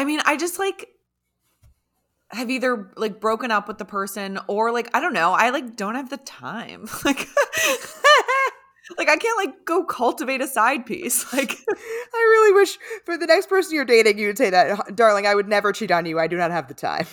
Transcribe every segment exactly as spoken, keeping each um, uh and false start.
I mean, I just like have either like broken up with the person or like, I don't know. I like don't have the time. Like, like I can't like go cultivate a side piece. Like, I really wish for the next person you're dating, you would say that, darling, I would never cheat on you. I do not have the time.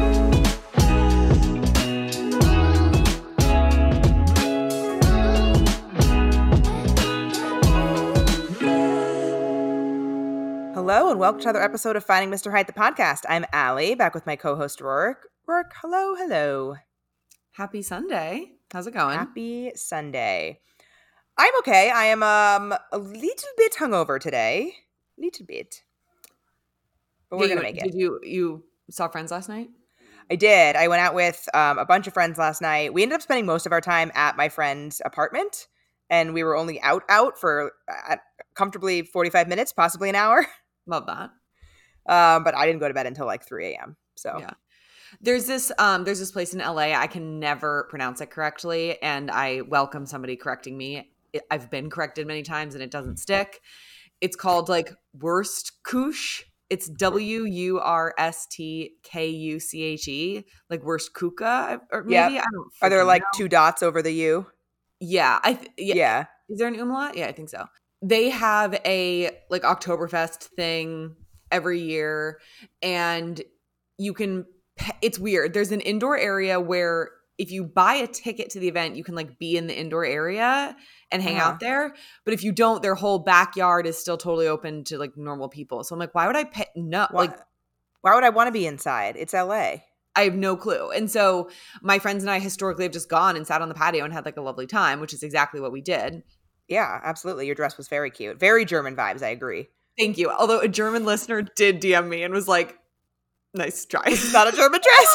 Hello and welcome to another episode of Finding Mister Height, the podcast. I'm Allie, back with my co-host Rourke. Rourke, hello, hello. Happy Sunday. How's it going? Happy Sunday. I'm okay. I am um a little bit hungover today. Little bit. But we're Yeah, going to you, make it. Did you, you saw Friends last night? I did. I went out with um, a bunch of friends last night. We ended up spending most of our time at my friend's apartment, and we were only out out for uh, comfortably forty-five minutes, possibly an hour. Love that. Um, but I didn't go to bed until like three a.m. So yeah, there's this um, there's this place in L A. I can never pronounce it correctly, and I welcome somebody correcting me. It, I've been corrected many times, and it doesn't stick. It's called like Wurstkuche. It's W U R S T K U C H E, like Wurstkuche, or maybe yep. I don't. Are there like know. two dots over the U? Yeah, I th- yeah. yeah. Is there an umlaut? Yeah, I think so. They have a like Oktoberfest thing every year, and you can it's weird. There's an indoor area where if you buy a ticket to the event, you can like be in the indoor area and hang uh-huh. out there. But if you don't, their whole backyard is still totally open to like normal people. So I'm like, why would I pay? No, why, like, why would I want to be inside? It's L A. I have no clue. And so my friends and I historically have just gone and sat on the patio and had like a lovely time, which is exactly what we did. Yeah, absolutely. Your dress was very cute. Very German vibes, I agree. Thank you. Although a German listener did D M me and was like, nice try. It's not a German dress.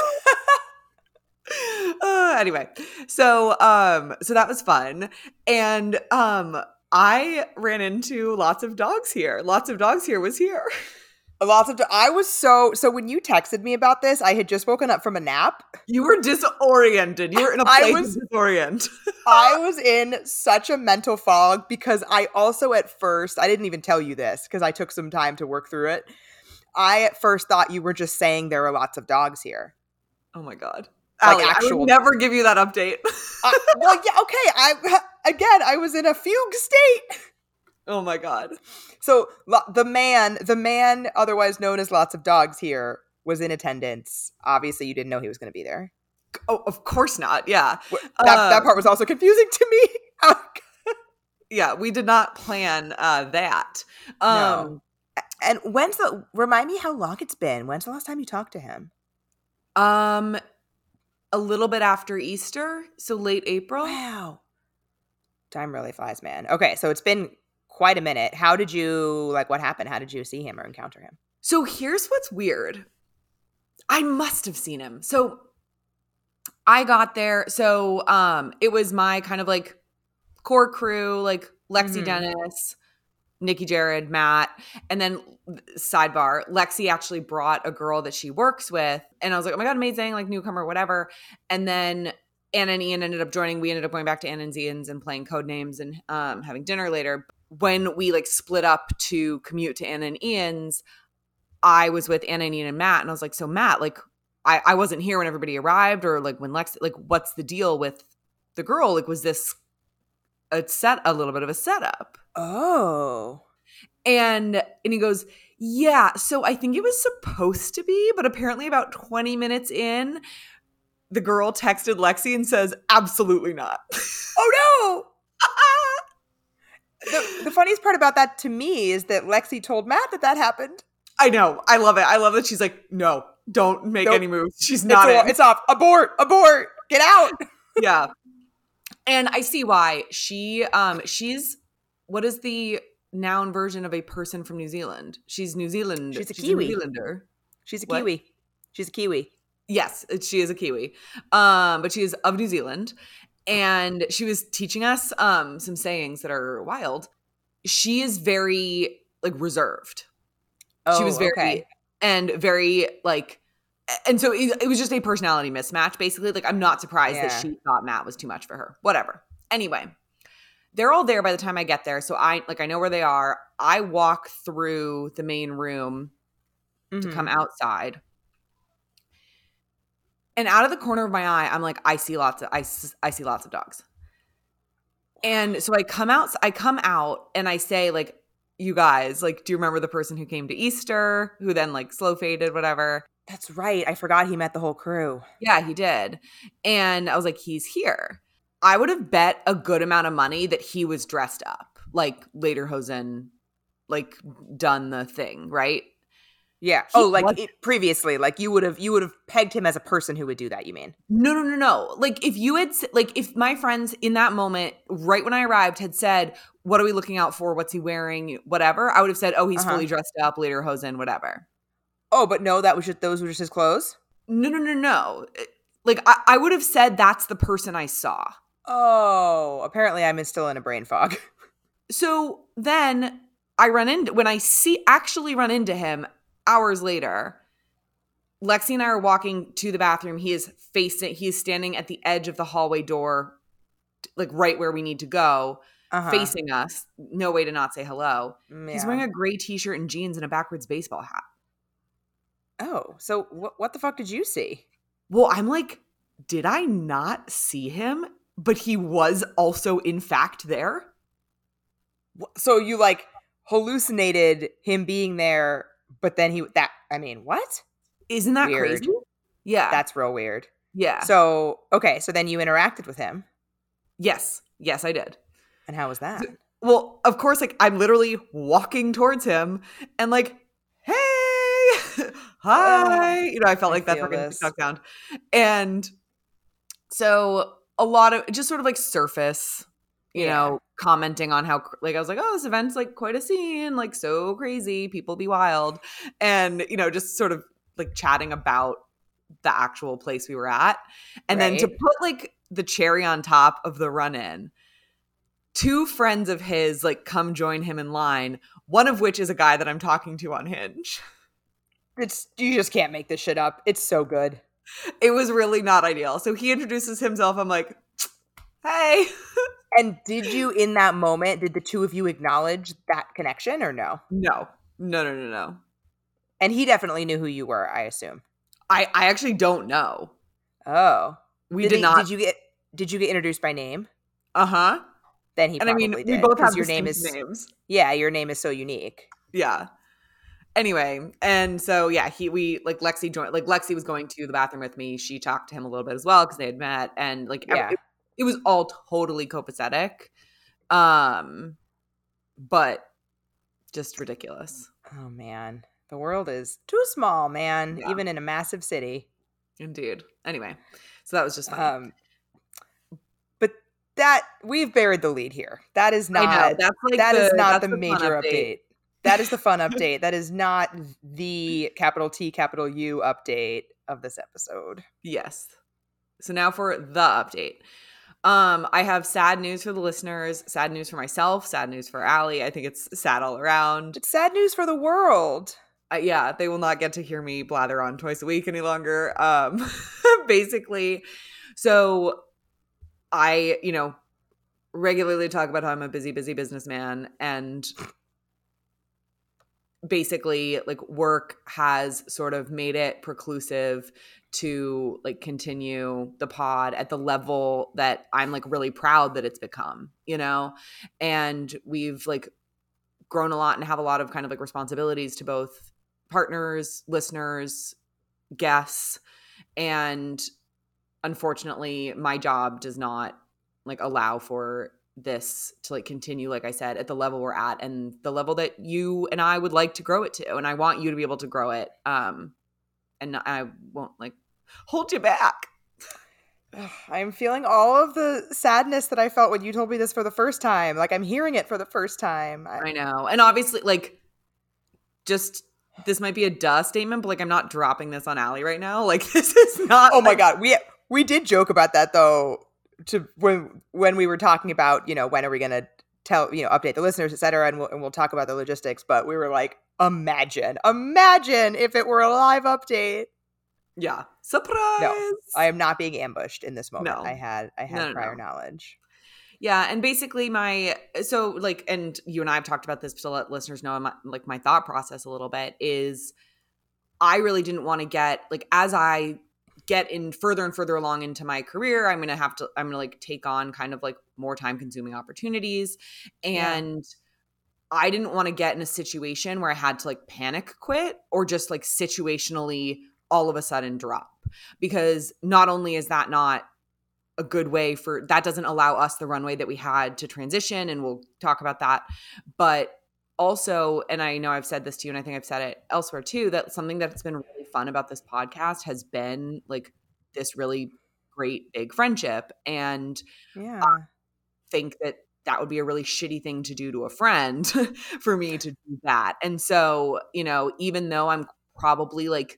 uh, anyway, so um, so that was fun. And um, I ran into lots of dogs here. Lots of dogs here was here. Lots of, I was so, so when you texted me about this, I had just woken up from a nap. You were disoriented. You were in a place I was, of disorient. I was in such a mental fog because I also at first, I didn't even tell you this because I took some time to work through it. I at first thought you were just saying there are lots of dogs here. Oh my God. Like Allie, actual, I would never give you that update. uh, well, yeah, okay. I, again, I was in a fugue state. Oh my God. So the man, the man otherwise known as Lots of Dogs here was in attendance. Obviously, you didn't know he was going to be there. Oh, of course not. Yeah. That, uh, that part was also confusing to me. Yeah, we did not plan uh, that. Um, no. And when's the, remind me how long it's been. When's the last time you talked to him? Um, a little bit after Easter. So late April. Wow. Time really flies, man. Okay. So it's been quite a minute. How did you, like, what happened? How did you see him or encounter him? So here's what's weird. I must have seen him. So I got there. So um, it was my kind of like core crew, like Lexi mm-hmm. Dennis, Nikki Jared, Matt. And then sidebar, Lexi actually brought a girl that she works with. And I was like, oh my God, amazing, like newcomer, whatever. And then Anna and Ian ended up joining. We ended up going back to Anna and Ian's and playing Codenames and um, having dinner later. When we like split up to commute to Anna and Ian's, I was with Anna and Ian and Matt. And I was like, so Matt, like I, I wasn't here when everybody arrived or like when Lex, like what's the deal with the girl? Like was this a set, a little bit of a setup? Oh. And, and he goes, yeah, so I think it was supposed to be, but apparently about twenty minutes in, the girl texted Lexi and says, absolutely not. Oh no. The, the funniest part about that to me is that Lexi told Matt that that happened. I know. I love it. I love that she's like, no, don't make nope. any moves. She's not it's, in. It's off. Abort. Abort. Get out. Yeah. And I see why. She, um, she's, what is the noun version of a person from New Zealand? She's New Zealand. She's a she's Kiwi. A New Zealander. She's a what? Kiwi. She's a Kiwi. Yes, she is a Kiwi. Um, but she is of New Zealand. And she was teaching us um, some sayings that are wild. She is very like reserved. Oh, she was very okay. and very like, and so it, it was just a personality mismatch. Basically, like I'm not surprised yeah. that she thought Matt was too much for her. Whatever. Anyway, they're all there by the time I get there, so I like I know where they are. I walk through the main room to Mhm. come outside. And out of the corner of my eye, I'm like, I see lots of I, s- I see lots of dogs. And so I come out I come out and I say, like, you guys, like, do you remember the person who came to Easter, who then like slow faded, whatever? That's right. I forgot he met the whole crew. Yeah, he did. And I was like, he's here. I would have bet a good amount of money that he was dressed up, like Lederhosen, like done the thing, right? Yeah. He Oh, like wasn't. it, previously, like you would have you would have pegged him as a person who would do that, you mean? No, no, no, no. Like if you had, s- like if my friends in that moment, right when I arrived, had said, "What are we looking out for? What's he wearing? Whatever," I would have said, "Oh, he's Uh-huh. fully dressed up, Lederhosen, whatever." Oh, but no, that was just those were just his clothes? No, no, no, no. Like I, I would have said that's the person I saw. Oh, apparently I'm still in a brain fog. So then I run into when I see actually run into him hours later. Lexi and I are walking to the bathroom. He is facing. He is standing at the edge of the hallway door, like right where we need to go, Uh-huh. facing us. No way to not say hello. Mm, He's yeah. wearing a gray t-shirt and jeans and a backwards baseball hat. Oh, so what what the fuck did you see? Well, I'm like, did I not see him? But he was also in fact there. Wh- So you like hallucinated him being there, but then he that I mean, what? Isn't that Weird. crazy? Yeah. That's real weird. yeah. So, okay, so then you interacted with him. yes. Yes, I did. And how was that? Well, of course, like I'm literally walking towards him and like, hey, hi. You know, I felt I like that feel fucking this. TikTok sound. And so a lot of just sort of like surface, you Yeah. know, commenting on how like I was like, oh, this event's like quite a scene, like so crazy, people be wild. And, you know, just sort of like chatting about the actual place we were at. And then to Right. put like the cherry on top of the run in, two friends of his like come join him in line, one of which is a guy that I'm talking to on Hinge. It's you just can't make this shit up. It's so good. It was really not ideal. So he introduces himself. I'm like, hey. And did you in that moment, did the two of you acknowledge that connection or no? No, no, no, no, no. And he definitely knew who you were, I assume. I, I actually don't know. Oh. We did did he- not. Did you get did you get introduced by name? Uh-huh. Then he And I probably mean, did. we both 'cause have your name distinct is names. Yeah, your name is so unique. Yeah. Anyway, and so yeah, he we like Lexi joined like Lexi was going to the bathroom with me. She talked to him a little bit as well because they had met, and like every- Yeah. it, it was all totally copacetic. Um but just ridiculous. Oh man. The world is too small, man, Yeah. even in a massive city. Indeed. Anyway, so that was just fun. Um but that we've buried the lead here. That is not I know. That's like that the, is not that's the fun major update. update. That is the fun update. That is not the capital T, capital U update of this episode. Yes. So now for the update. Um, I have sad news for the listeners, sad news for myself, sad news for Allie. I think it's sad all around. It's sad news for the world. Uh, yeah, they will not get to hear me blather on twice a week any longer. Um, basically, so I, you know, regularly talk about how I'm a busy, busy businessman, and basically like work has sort of made it preclusive to like continue the pod at the level that I'm like really proud that it's become, you know? And we've like grown a lot and have a lot of kind of like responsibilities to both partners, listeners, guests. And unfortunately, my job does not like allow for this to like continue, like I said, at the level we're at and the level that you and I would like to grow it to. And I want you to be able to grow it. Um, and not, I won't like hold you back. I'm feeling all of the sadness that I felt when you told me this for the first time. Like I'm hearing it for the first time. I, I know. And obviously, like, just this might be a duh statement, but like I'm not dropping this on Allie right now. Like this is not. oh my like, god, we we did joke about that though. To when when we were talking about, you know, when are we gonna tell, you know, update the listeners, et cetera, and we'll and we'll talk about the logistics. But we were like, imagine, imagine if it were a live update. Yeah, surprise. No, I am not being ambushed in this moment. No. I had I had No, no, prior no. knowledge. Yeah, and basically my so like, and you and I have talked about this to let listeners know my, like my thought process a little bit is I really didn't want to get like, as I get in further and further along into my career, I'm going to have to, I'm going to like take on kind of like more time consuming opportunities. And yeah. I didn't want to get in a situation where I had to like panic quit or just like situationally all of a sudden drop, because not only is that not a good way for, that doesn't allow us the runway that we had to transition. And we'll talk about that. But also, and I know I've said this to you and I think I've said it elsewhere too, that something that's been really fun about this podcast has been like this really great big friendship. And yeah, I think that that would be a really shitty thing to do to a friend for me to do that. And so, you know, even though I'm probably like,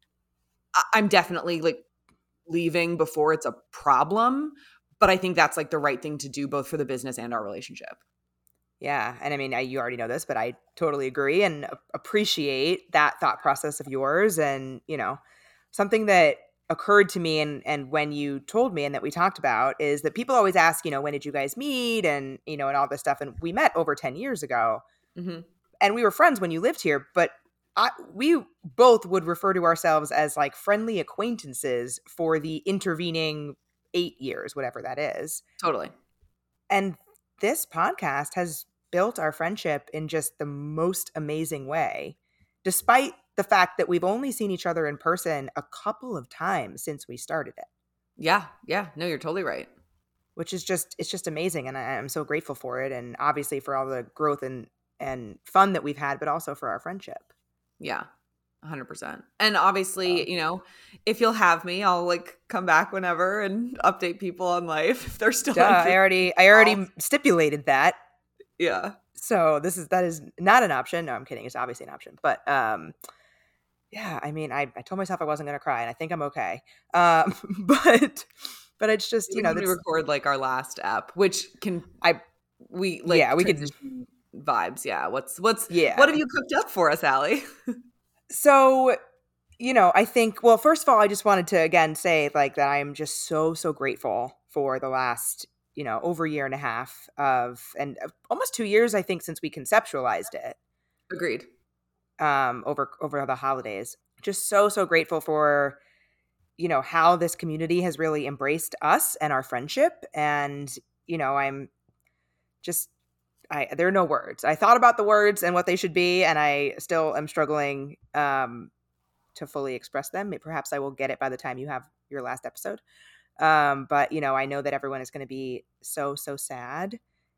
I'm definitely like leaving before it's a problem, but I think that's like the right thing to do both for the business and our relationship. Yeah. And I mean, I, you already know this, but I totally agree and appreciate that thought process of yours. And, you know, something that occurred to me and, and when you told me and that we talked about is that people always ask, you know, when did you guys meet? And, you know, and all this stuff. And we met over ten years ago mm-hmm. and we were friends when you lived here, but I, we both would refer to ourselves as like friendly acquaintances for the intervening eight years, whatever that is. Totally. And this podcast has built our friendship in just the most amazing way, despite the fact that we've only seen each other in person a couple of times since we started it. Yeah. Yeah. No, you're totally right. Which is just, it's just amazing. And I, I'm so grateful for it. And obviously for all the growth and, and fun that we've had, but also for our friendship. Yeah. one hundred percent. And obviously, you know, if you'll have me, I'll like come back whenever and update people on life if they're still. Duh, I already, I already stipulated that. Yeah. So this is, that is not an option. No, I'm kidding. It's obviously an option, but, um, yeah, I mean, I, I told myself I wasn't going to cry and I think I'm okay. Um, but, but it's just, you know, we record like our last app, which can, I, we like, yeah, we could vibes. Yeah. What's, what's, yeah. What have you cooked up for us, Allie? So, you know, I think, well, first of all, I just wanted to again say like that I am just so, so grateful for the last, you know, over a year and a half of, and almost two years, I think, since we conceptualized it. Agreed. Um, over, over the holidays. Just so, so grateful for, you know, how this community has really embraced us and our friendship. And, you know, I'm just, I, there are no words. I thought about the words and what they should be, and I still am struggling um, to fully express them. Perhaps I will get it by the time you have your last episode. Um, but, you know, I know that everyone is going to be so, so sad,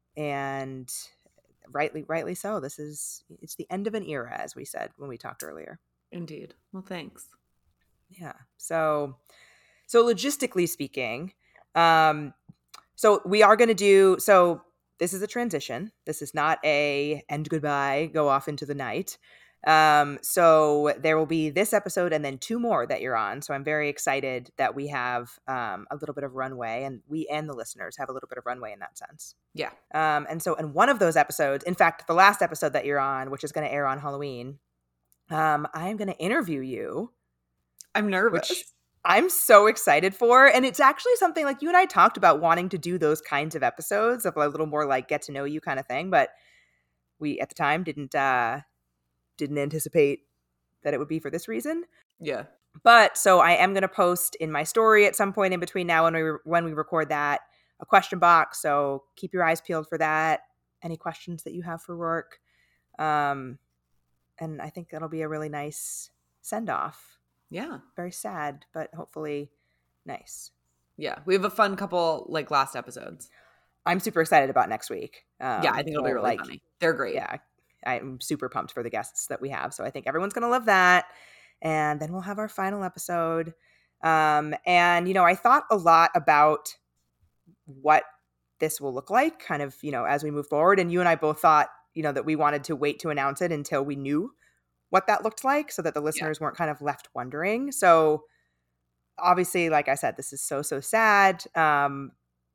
and rightly, rightly so. This is, it's the end of an era, as we said when we talked earlier. Indeed. Well, thanks. Yeah. So, so logistically speaking, um, so we are going to do, so this is a transition. This is not a end goodbye, go off into the night. Um, so there will be this episode and then two more that you're on. So I'm very excited that we have um, a little bit of runway, and we and the listeners have a little bit of runway in that sense. Yeah. Um, and so in one of those episodes, in fact, the last episode that you're on, which is going to air on Halloween, um, I am going to interview you. I'm nervous. Which I'm so excited for. And it's actually something like you and I talked about wanting to do those kinds of episodes of a little more like get to know you kind of thing. But we at the time didn't uh, didn't anticipate that it would be for this reason. Yeah. But so I am going to post in my story at some point in between now and we re- when we record that a question box. So keep your eyes peeled for that. Any questions that you have for Rourke. Um, and I think that'll be a really nice send off. Yeah. Very sad, but hopefully nice. Yeah. We have a fun couple like last episodes. I'm super excited about next week. Um, yeah, I think it'll be really like, funny. They're great. Yeah. I'm super pumped for the guests that we have. So I think everyone's going to love that. And then we'll have our final episode. Um, and, you know, I thought a lot about what this will look like kind of, you know, as we move forward. And you and I both thought, you know, that we wanted to wait to announce it until we knew what that looked like so that the listeners yeah. weren't kind of left wondering. So obviously, like I said, this is so, so sad. Um,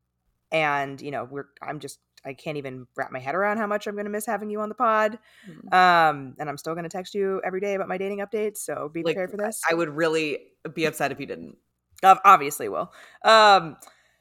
and, you know, we're, I'm just, I can't even wrap my head around how much I'm going to miss having you on the pod. Mm-hmm. Um, and I'm still going to text you every day about my dating updates. So be prepared like, for this. I would really be upset if you didn't. Obviously will. Um,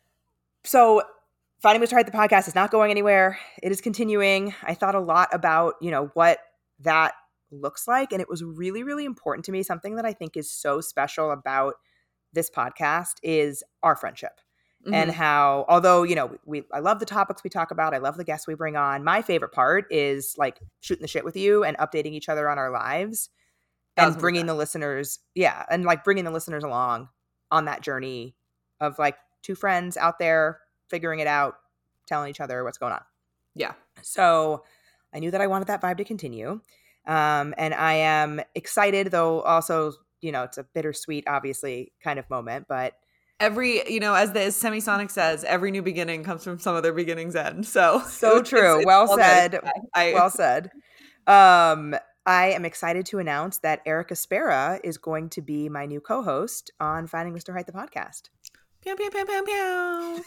so Finding Mister Height, the podcast is not going anywhere. It is continuing. I thought a lot about, you know, what that looks like. And it was really, really important to me. Something that I think is so special about this podcast is our friendship. Mm-hmm. And how, although, you know, we, I love the topics we talk about. I love the guests we bring on. My favorite part is like shooting the shit with you and updating each other on our lives and bringing the listeners. Yeah. And like bringing the listeners along on that journey of like two friends out there figuring it out, telling each other what's going on. Yeah. So I knew that I wanted that vibe to continue. Um, and I am excited, though also, you know, it's a bittersweet, obviously, kind of moment, but every, you know, as the as Semisonic says, every new beginning comes from some other beginning's end. So so true. It's, it's well said. I, well said. Um, I am excited to announce that Erica Spera is going to be my new co-host on Finding Mister Height, the podcast. Pew, pew, pew, pew, pew.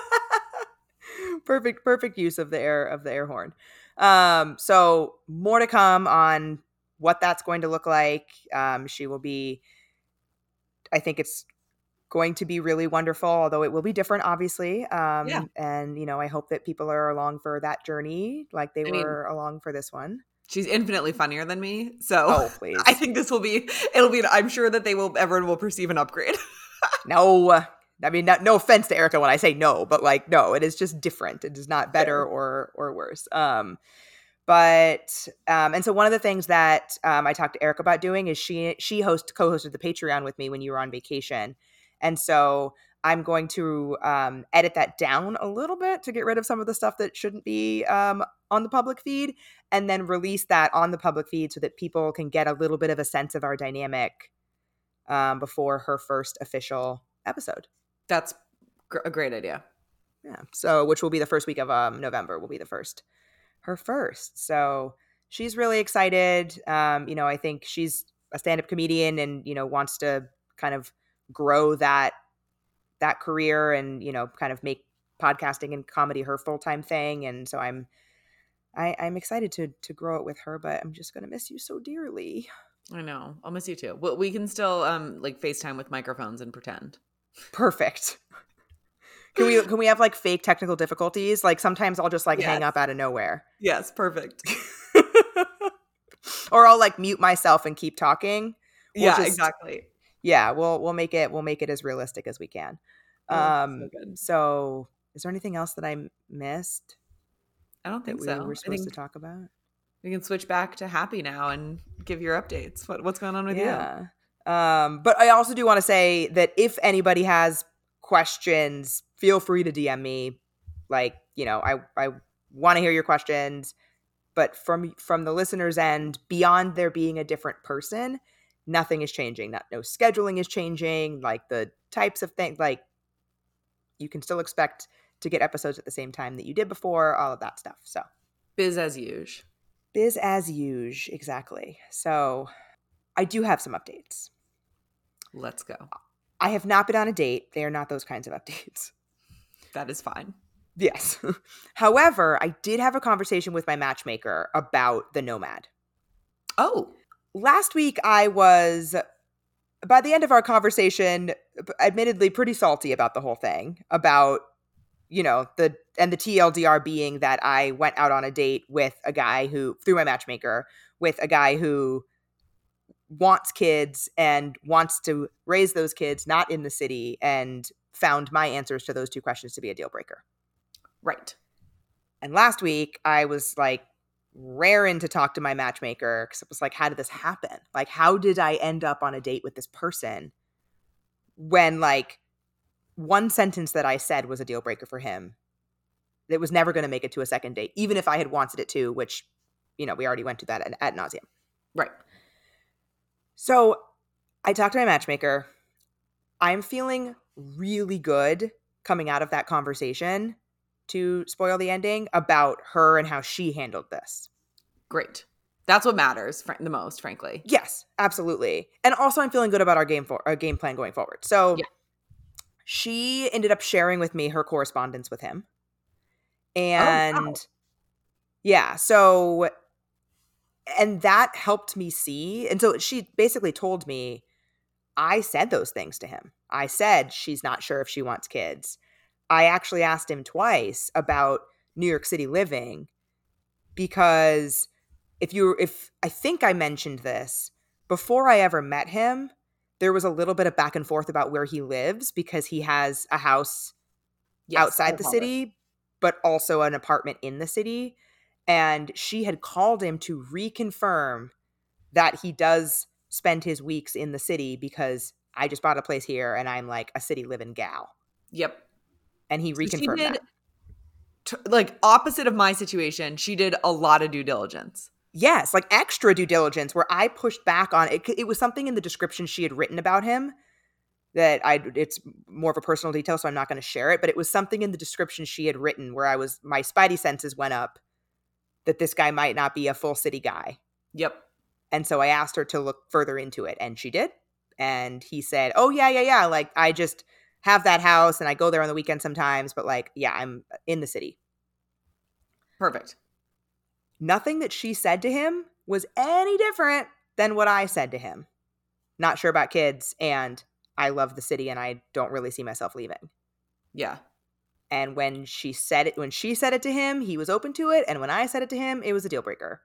perfect, perfect use of the air of the air horn. Um, so more to come on what that's going to look like. Um, she will be, I think it's going to be really wonderful, although it will be different, obviously. Um, yeah. And, you know, I hope that people are along for that journey like they I were mean, along for this one. She's infinitely funnier than me. So oh, please. I think this will be, it'll be, I'm sure that they will, everyone will perceive an upgrade. No, I mean, not, no offense to Erica when I say no, but like, no, it is just different. It is not better Fair. or, or worse. Um, But, um, and so one of the things that um, I talked to Erica about doing is she, she host, co-hosted the Patreon with me when you were on vacation. And so I'm going to um, edit that down a little bit to get rid of some of the stuff that shouldn't be um, on the public feed, and then release that on the public feed so that people can get a little bit of a sense of our dynamic um, before her first official episode. That's gr- a great idea. Yeah. So, which will be the first week of um, November will be the first. her first. So she's really excited. Um, you know, I think she's a stand-up comedian and, you know, wants to kind of grow that, that career and, you know, kind of make podcasting and comedy her full-time thing. And so I'm, I, I'm excited to, to grow it with her, but I'm just going to miss you so dearly. I know. I'll miss you too. Well, we can still um like FaceTime with microphones and pretend. Perfect. Can we can we have like fake technical difficulties? Like sometimes I'll just like yes. hang up out of nowhere. Yes, perfect. Or I'll like mute myself and keep talking. We'll yeah, just, exactly. Yeah, we'll we'll make it we'll make it as realistic as we can. Oh, um so, good. so is there anything else that I missed? I don't think that so. we were supposed to talk about? We can switch back to Happy now and give your updates. What what's going on with yeah. you? Um, but I also do want to say that if anybody has questions, feel free to D M me. Like, you know, I, I want to hear your questions, but from, from the listener's end, beyond there being a different person, nothing is changing. Not, no scheduling is changing. Like the types of things, like you can still expect to get episodes at the same time that you did before, all of that stuff. So biz as usual. Biz as usual. Exactly. So I do have some updates. Let's go. I have not been on a date. They are not those kinds of updates. That is fine. Yes. However, I did have a conversation with my matchmaker about the Nomad. Oh. Last week, I was, by the end of our conversation, admittedly pretty salty about the whole thing. About, you know, the, and the T L D R being that I went out on a date with a guy who, through my matchmaker, with a guy who wants kids and wants to raise those kids not in the city, and found my answers to those two questions to be a deal breaker. Right. And last week I was like raring to talk to my matchmaker because it was like, how did this happen? Like, how did I end up on a date with this person when like one sentence that I said was a deal breaker for him? It was never going to make it to a second date, even if I had wanted it to, which, you know, we already went to that ad, ad nauseum. Right. So I talked to my matchmaker. I'm feeling really good coming out of that conversation, to spoil the ending, about her and how she handled this. Great. That's what matters fr- the most, frankly. Yes, absolutely. And also I'm feeling good about our game for our game plan going forward. So yeah. She ended up sharing with me her correspondence with him. And oh, wow. yeah, so and that helped me see. And so she basically told me, I said those things to him. I said she's not sure if she wants kids. I actually asked him twice about New York City living because if you if I think I mentioned this before I ever met him, there was a little bit of back and forth about where he lives because he has a house Yes, I outside the recall this. city, but also an apartment in the city. And she had called him to reconfirm that he does spend his weeks in the city because I just bought a place here and I'm like a city living gal. Yep. And he So she reconfirmed did, that. t- like, opposite of my situation, she did a lot of due diligence. Yes, like extra due diligence where I pushed back on it. It was something in the description she had written about him that I it's more of a personal detail, so I'm not going to share it, but it was something in the description she had written where I was my spidey senses went up that this guy might not be a full city guy. Yep. And so I asked her to look further into it, and she did. And he said, "Oh yeah, yeah, yeah, like I just have that house and I go there on the weekend sometimes, but like yeah, I'm in the city." Perfect. Nothing that she said to him was any different than what I said to him. Not sure about kids, and I love the city and I don't really see myself leaving. Yeah. And when she said it, when she said it to him, he was open to it. And when I said it to him, it was a deal breaker.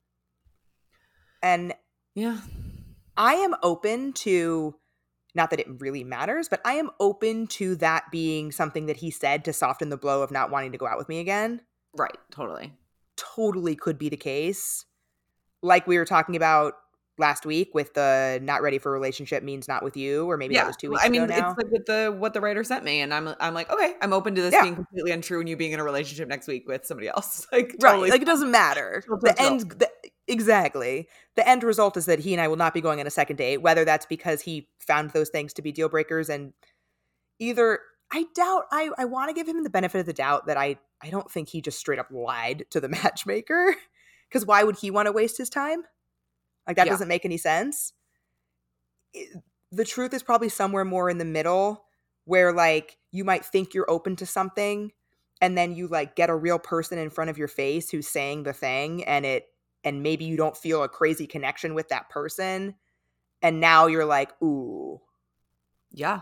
And Yeah. I am open to, not that it really matters, but I am open to that being something that he said to soften the blow of not wanting to go out with me again. Right. Totally. Totally could be the case. Like we were talking about last week with the not ready for a relationship means not with you, or maybe Yeah. that was two weeks I mean, ago now. it's like with the what the writer sent me, and I'm I'm like, okay, I'm open to this Yeah. being completely untrue and you being in a relationship next week with somebody else. Like, Right. totally. Like it doesn't matter. Chill, chill, The chill. end, the, exactly. The end result is that he and I will not be going on a second date, whether that's because he found those things to be deal breakers and either, I doubt, I, I want to give him the benefit of the doubt that I, I don't think he just straight up lied to the matchmaker. Because why would he want to waste his time? Like that Yeah. doesn't make any sense. It- the truth is probably somewhere more in the middle where like you might think you're open to something and then you like get a real person in front of your face who's saying the thing and it and maybe you don't feel a crazy connection with that person and now you're like, ooh. Yeah.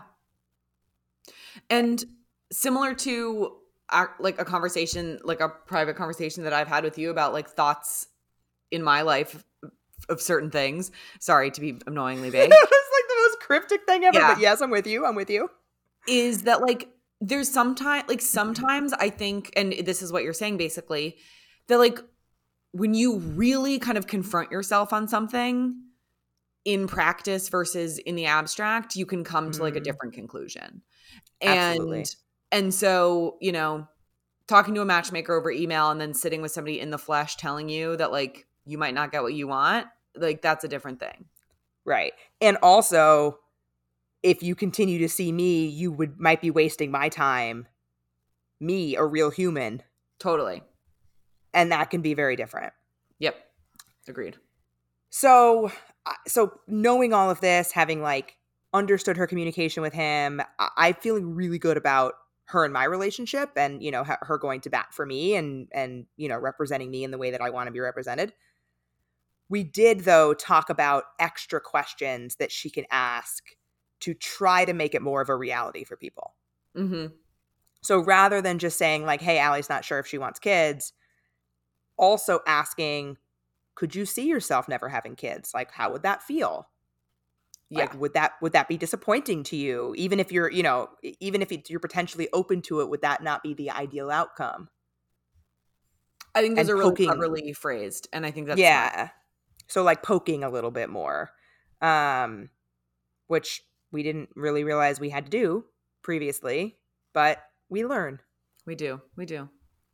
And similar to uh, like a conversation, like a private conversation that I've had with you about like thoughts in my life of certain things. Sorry to be annoyingly vague. That was like the most cryptic thing ever, Yeah. but yes, I'm with you. I'm with you. Is that like there's sometimes like sometimes I think, and this is what you're saying basically, that like when you really kind of confront yourself on something in practice versus in the abstract, you can come to like a Mm. different conclusion. Absolutely. And and so, you know, talking to a matchmaker over email and then sitting with somebody in the flesh telling you that like you might not get what you want, like that's a different thing. Right. And also, if you continue to see me, you would might be wasting my time. Me, a real human. Totally. And that can be very different. Yep. Agreed. So, uh, so knowing all of this, having like understood her communication with him, I- I'm feeling really good about her and my relationship, and you know, ha- her going to bat for me and and you know, representing me in the way that I want to be represented. We did though talk about extra questions that she can ask to try to make it more of a reality for people. Mm-hmm. So rather than just saying like, "Hey, Allie's not sure if she wants kids," also asking, could you see yourself never having kids? Like, how would that feel? Yeah. Like, would that would that be disappointing to you? Even if you're, you know, even if you're potentially open to it, would that not be the ideal outcome? I think those And are really poking- cleverly phrased, and I think that's yeah. smart. So like poking a little bit more, um, which we didn't really realize we had to do previously, but we learn. We do. We do.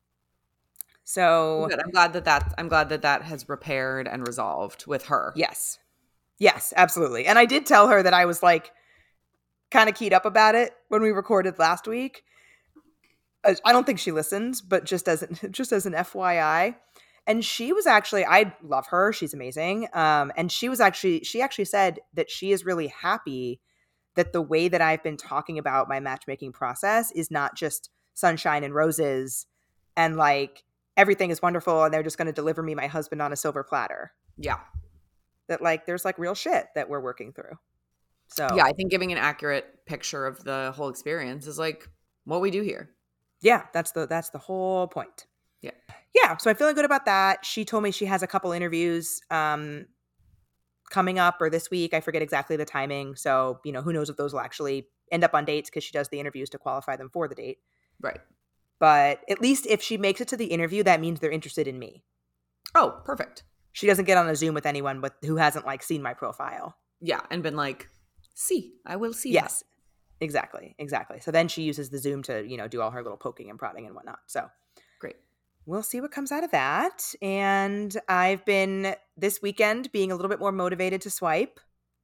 So Good. I'm glad that that I'm glad that that has repaired and resolved with her. yes. Yes, absolutely. And I did tell her that I was like kind of keyed up about it when we recorded last week. I I don't think she listens, but just as an, just as an F Y I. And she was actually, I love her. She's amazing. Um, and she was actually, she actually said that she is really happy that the way that I've been talking about my matchmaking process is not just sunshine and roses and like everything is wonderful and they're just going to deliver me my husband on a silver platter. Yeah. That like there's like real shit that we're working through. So Yeah, I think giving an accurate picture of the whole experience is like what we do here. yeah, that's the that's the whole point. Yeah. Yeah, so I'm feeling good about that. She told me she has a couple interviews um, coming up or this week. I forget exactly the timing. So, you know, who knows if those will actually end up on dates because she does the interviews to qualify them for the date. Right. But at least if she makes it to the interview, that means they're interested in me. Oh, perfect. She doesn't get on a Zoom with anyone with, who hasn't, like, seen my profile. Yeah, and been like, see, I will see. Yes, her. exactly, exactly. So then she uses the Zoom to, you know, do all her little poking and prodding and whatnot. So great. We'll see what comes out of that. And I've been, this weekend, being a little bit more motivated to swipe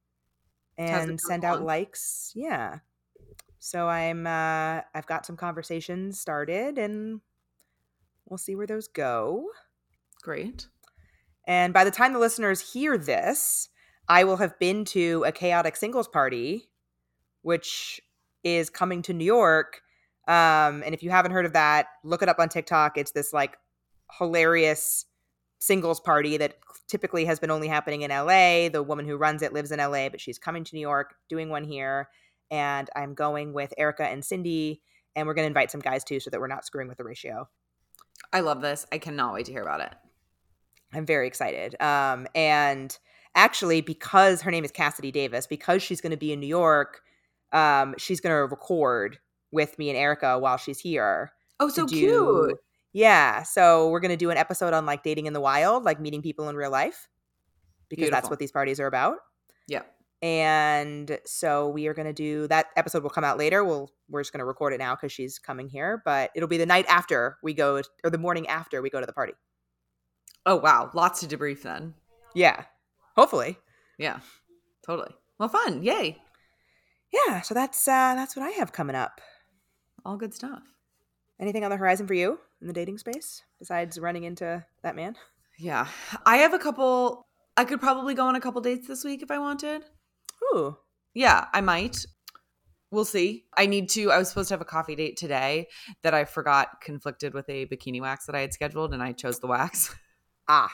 and send out likes. Yeah. So I'm, uh, I've got some conversations started and we'll see where those go. Great. And by the time the listeners hear this, I will have been to a chaotic singles party, which is coming to New York. Um, and if you haven't heard of that, look it up on TikTok. It's this like hilarious singles party that typically has been only happening in L A. The woman who runs it lives in L A, but she's coming to New York, doing one here. And I'm going with Erica and Cindy, and we're going to invite some guys too so that we're not screwing with the ratio. I love this. I cannot wait to hear about it. I'm very excited. Um, and actually, because her name is Cassidy Davis, because she's going to be in New York, um, she's going to record with me and Erica while she's here. Oh, so do, cute. Yeah. So we're going to do an episode on like dating in the wild, like meeting people in real life, because Beautiful. That's what these parties are about. Yeah. And so we are going to do that episode will come out later. We'll, we're just going to record it now because she's coming here, but it'll be the night after we go, or the morning after we go to the party. Oh, wow. Lots to debrief then. Yeah. Hopefully. Yeah, totally. Well, fun. Yay. Yeah. So that's, uh, that's what I have coming up. All good stuff. Anything on the horizon for you in the dating space besides running into that man? Yeah. I have a couple, I could probably go on a couple dates this week if I wanted. Ooh. Yeah, I might. We'll see. I need to, I was supposed to have a coffee date today that I forgot conflicted with a bikini wax that I had scheduled, and I chose the wax. Ah.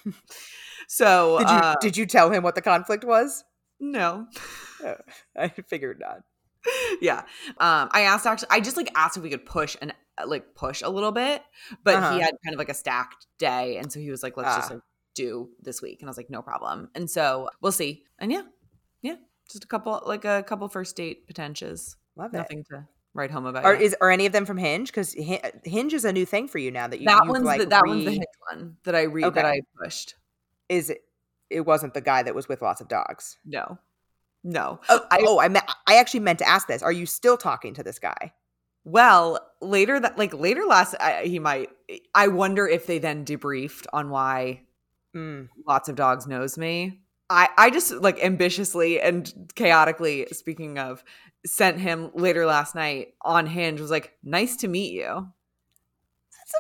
So did you uh, did you tell him what the conflict was? No. Oh, I figured not. Yeah. Um, I asked actually, I just like asked if we could push and like push a little bit, but uh-huh. he had kind of like a stacked day. And so he was like, let's ah. just like do this week. And I was like, no problem. And so we'll see. And yeah, yeah, just a couple, like a couple first date potentials. Love Nothing it. to write home about. Are, is, are any of them from Hinge? Because Hinge is a new thing for you now that you, that you've one's like the, that re- one's the Hinge one that I read okay. that I pushed. Is it, it wasn't the guy that was with lots of dogs. No. No. Oh, I, oh, I meant, I actually meant to ask this. Are you still talking to this guy? Well, later that like later last I, he might. I wonder if they then debriefed on why mm. lots of dogs knows me. I I just like ambitiously and chaotically, speaking of, sent him later last night on Hinge. Was like, nice to meet you. That's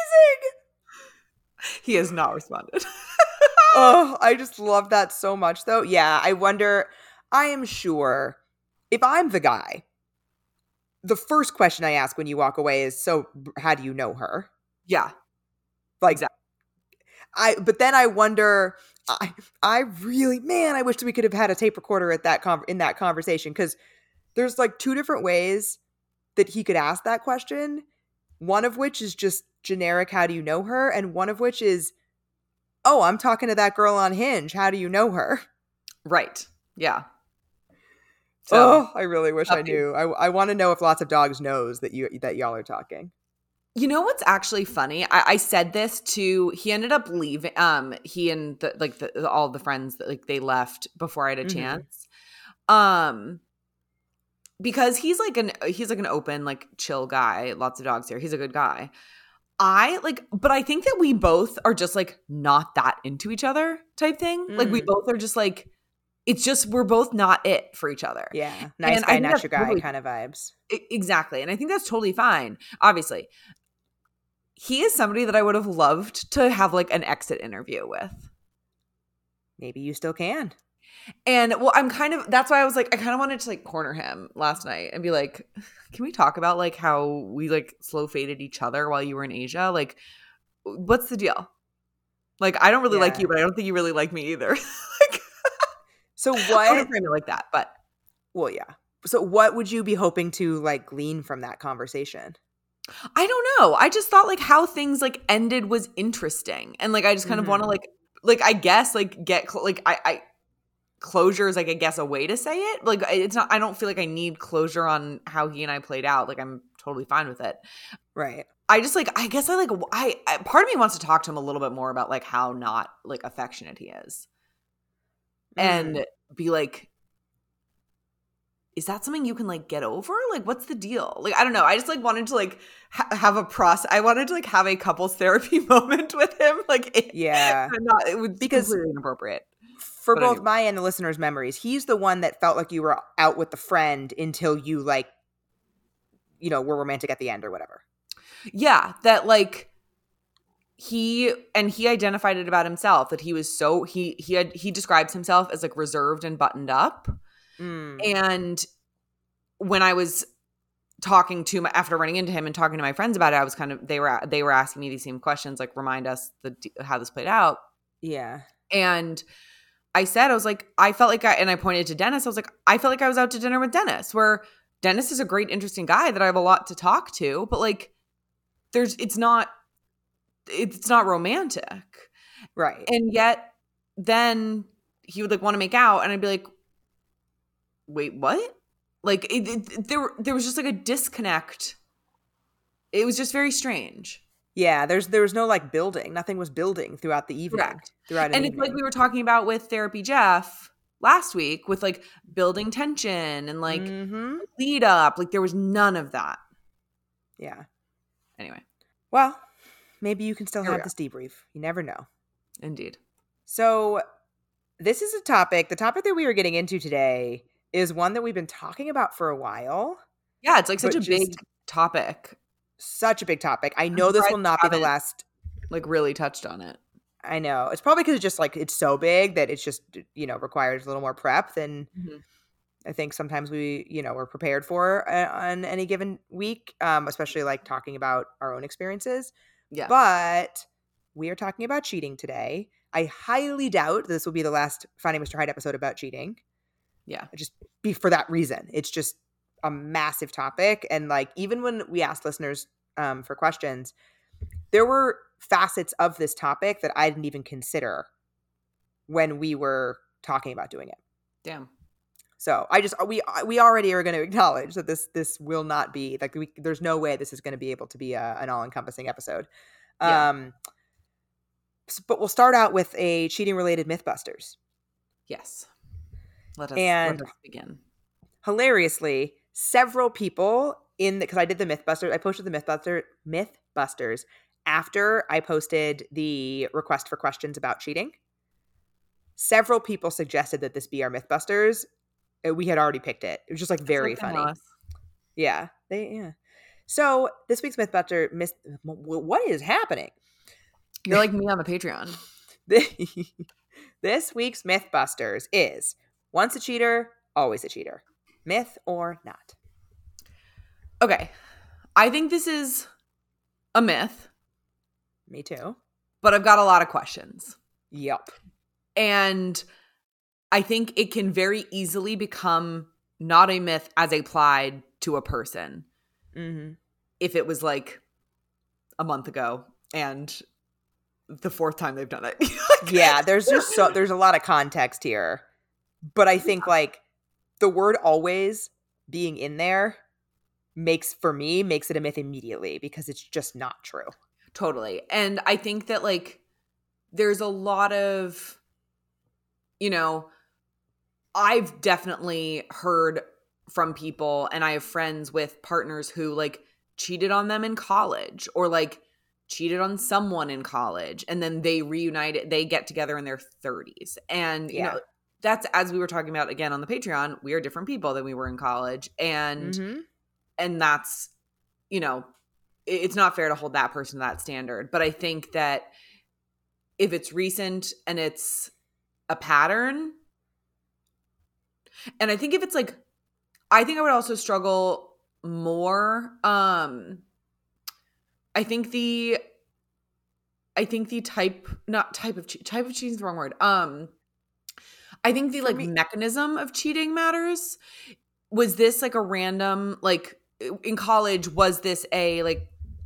amazing. He has not responded. Oh, I just love that so much though. Yeah, I wonder. I am sure if I'm the guy, the first question I ask when you walk away is, so how do you know her? Yeah. Like, exactly. I, but then I wonder, I, I really, man, I wish we could have had a tape recorder at that, con- in that conversation. Cause there's like two different ways that he could ask that question. One of which is just generic, how do you know her? And one of which is, oh, I'm talking to that girl on Hinge. How do you know her? Right. Yeah. So, oh, I really wish I knew. I, I want to know if lots of dogs knows that you that y'all are talking. You know what's actually funny? I, I said this to. He ended up leaving. Um, he and the, like the, all the friends that like they left before I had a mm-hmm. chance. Um, because he's like an he's like an open like chill guy. Lots of dogs here. He's a good guy. I like, but I think that we both are just like not that into each other type thing. Mm. Like we both are just like. It's just, we're both not it for each other. Yeah. Nice and guy, not your guy totally, kind of vibes. Exactly. And I think that's totally fine. Obviously. He is somebody that I would have loved to have like an exit interview with. Maybe you still can. And well, I'm kind of, that's why I was like, I kind of wanted to like corner him last night and be like, can we talk about like how we like slow faded each other while you were in Asia? Like, what's the deal? Like, I don't really yeah. like you, but I don't think you really like me either. Like, so what? I don't frame it like that, but well, yeah. So what would you be hoping to like glean from that conversation? I don't know. I just thought like how things like ended was interesting. And like I just kind Mhm. of want to like like I guess like get cl- like I I closure is like I guess a way to say it. Like it's not I don't feel like I need closure on how he and I played out. Like I'm totally fine with it. Right. I just like I guess I like I, I part of me wants to talk to him a little bit more about like how not like affectionate he is. Mm. And be like, is that something you can like get over? Like, what's the deal? Like, I don't know. I just like wanted to like ha- have a process. I wanted to like have a couples therapy moment with him. Like, it, Yeah. not, it would be Because completely inappropriate. For But both anyway. my and the listeners' memories, he's the one that felt like you were out with the friend until you like, you know, were romantic at the end or whatever. Yeah, that like he and he identified it about himself that he was so he he had he describes himself as like reserved and buttoned up. Mm. And when I was talking to my after running into him and talking to my friends about it, I was kind of they were they were asking me these same questions, like remind us the how this played out. Yeah. And I said, I was like, I felt like I and I pointed to Dennis. I was like, I felt like I was out to dinner with Dennis, where Dennis is a great, interesting guy that I have a lot to talk to, but like, there's it's not it's not romantic, Right. and yet then he would like want to make out, and I'd be like, wait, what? Like it, it, there, there was just like a disconnect. It was just very strange. Yeah, there's there was no like building. Nothing was building throughout the evening. Correct. Throughout an And it's evening. like we were talking about with Therapy Jeff last week with like building tension and like mm-hmm. lead up. Like there was none of that. Yeah. Anyway. Well, maybe you can still Here we have are. this debrief. You never know. Indeed. So this is a topic. The topic that we are getting into today is one that we've been talking about for a while. Yeah, it's like such a but big just topic. Such a big topic. I I'm know this surprised will we not be the haven't, last. like really touched on it. I know. It's probably because it's just like it's so big that it's just, you know, requires a little more prep than Mm-hmm. I think sometimes we, you know, we're prepared for uh, on any given week, um, especially like talking about our own experiences. Yeah. But we are talking about cheating today. I highly doubt this will be the last Finding Mister Hyde episode about cheating. Yeah. Just be for that reason. It's just a massive topic. And like, even when we asked listeners um, for questions, there were facets of this topic that I didn't even consider when we were talking about doing it. Damn. So I just we we already are going to acknowledge that this this will not be like we, there's no way this is going to be able to be a, an all encompassing episode. Yeah. Um, so, but we'll start out with a cheating related MythBusters. Yes. Let us, and let us begin. Hilariously, several people in because I did the MythBusters, I posted the MythBuster MythBusters after I posted the request for questions about cheating. Several people suggested that this be our MythBusters. We had already picked it. It was just like very funny. Us. Yeah, they yeah. So this week's MythBuster, myth, what is happening? You're like me on the Patreon. This week's MythBusters is once a cheater, always a cheater. Myth or not? Okay, I think this is a myth. Me too. But I've got a lot of questions. Yup. And I think it can very easily become not a myth as applied to a person. Mm-hmm. If it was like a month ago and the fourth time they've done it. Yeah, there's just so there's a lot of context here. But I think like the word always being in there makes for me makes it a myth immediately because it's just not true. Totally. And I think that like there's a lot of, you know, I've definitely heard from people and I have friends with partners who like cheated on them in college or like cheated on someone in college and then they reunite, they get together in their thirties. And, you yeah. know, that's as we were talking about again on the Patreon, we are different people than we were in college. And, mm-hmm. and that's, you know, it's not fair to hold that person to that standard. But I think that if it's recent and it's a pattern, and I think if it's like, I think I would also struggle more. Um, I think the, I think the type, not type of, che- type of cheating is the wrong word. Um, I think the For like me- mechanism of cheating matters. Was this like a random, like in college, was this a like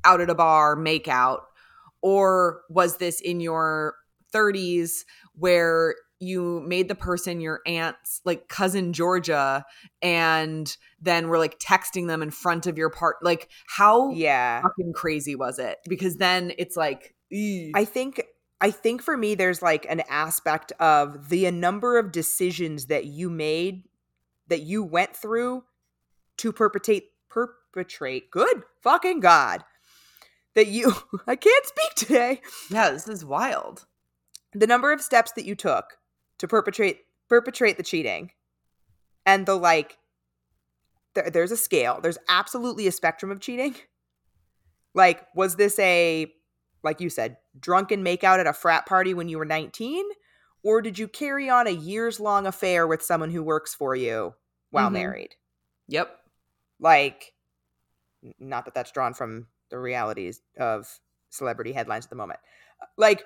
out at a bar, make out? Or was this in your thirties where you made the person your aunt's like cousin Georgia and then were like texting them in front of your part? Like how Yeah. fucking crazy was it? Because then it's like, ew. I think I think for me there's like an aspect of the number of decisions that you made that you went through to perpetrate perpetrate good fucking God. That you I can't speak today. Yeah, this is wild. The number of steps that you took to perpetrate perpetrate the cheating, and the like there, there's a scale. There's absolutely a spectrum of cheating. Like, was this a, like you said, drunken makeout at a frat party when you were nineteen? Or did you carry on a years-long affair with someone who works for you while Mhm. married? Yep. Like, n- not that that's drawn from the realities of celebrity headlines at the moment. Like,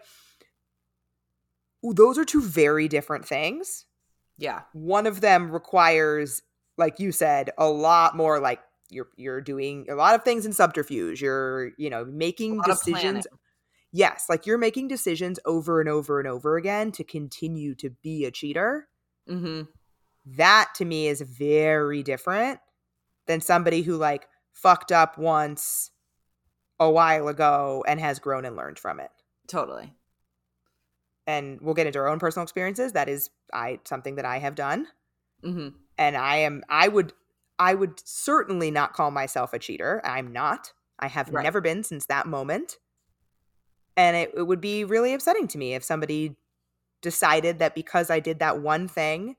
those are two very different things. Yeah. One of them requires, like you said, a lot more, like, you're you're doing a lot of things in subterfuge. You're, you know, A making lot of planning. decisions. Yes, like you're making decisions over and over and over again to continue to be a cheater. Mm-hmm. That to me is very different than somebody who like fucked up once a while ago and has grown and learned from it. Totally. And we'll get into our own personal experiences. That is I something that I have done. Mm-hmm. And I am I would I would certainly not call myself a cheater. I'm not. I have Right. never been since that moment. And it, it would be really upsetting to me if somebody decided that because I did that one thing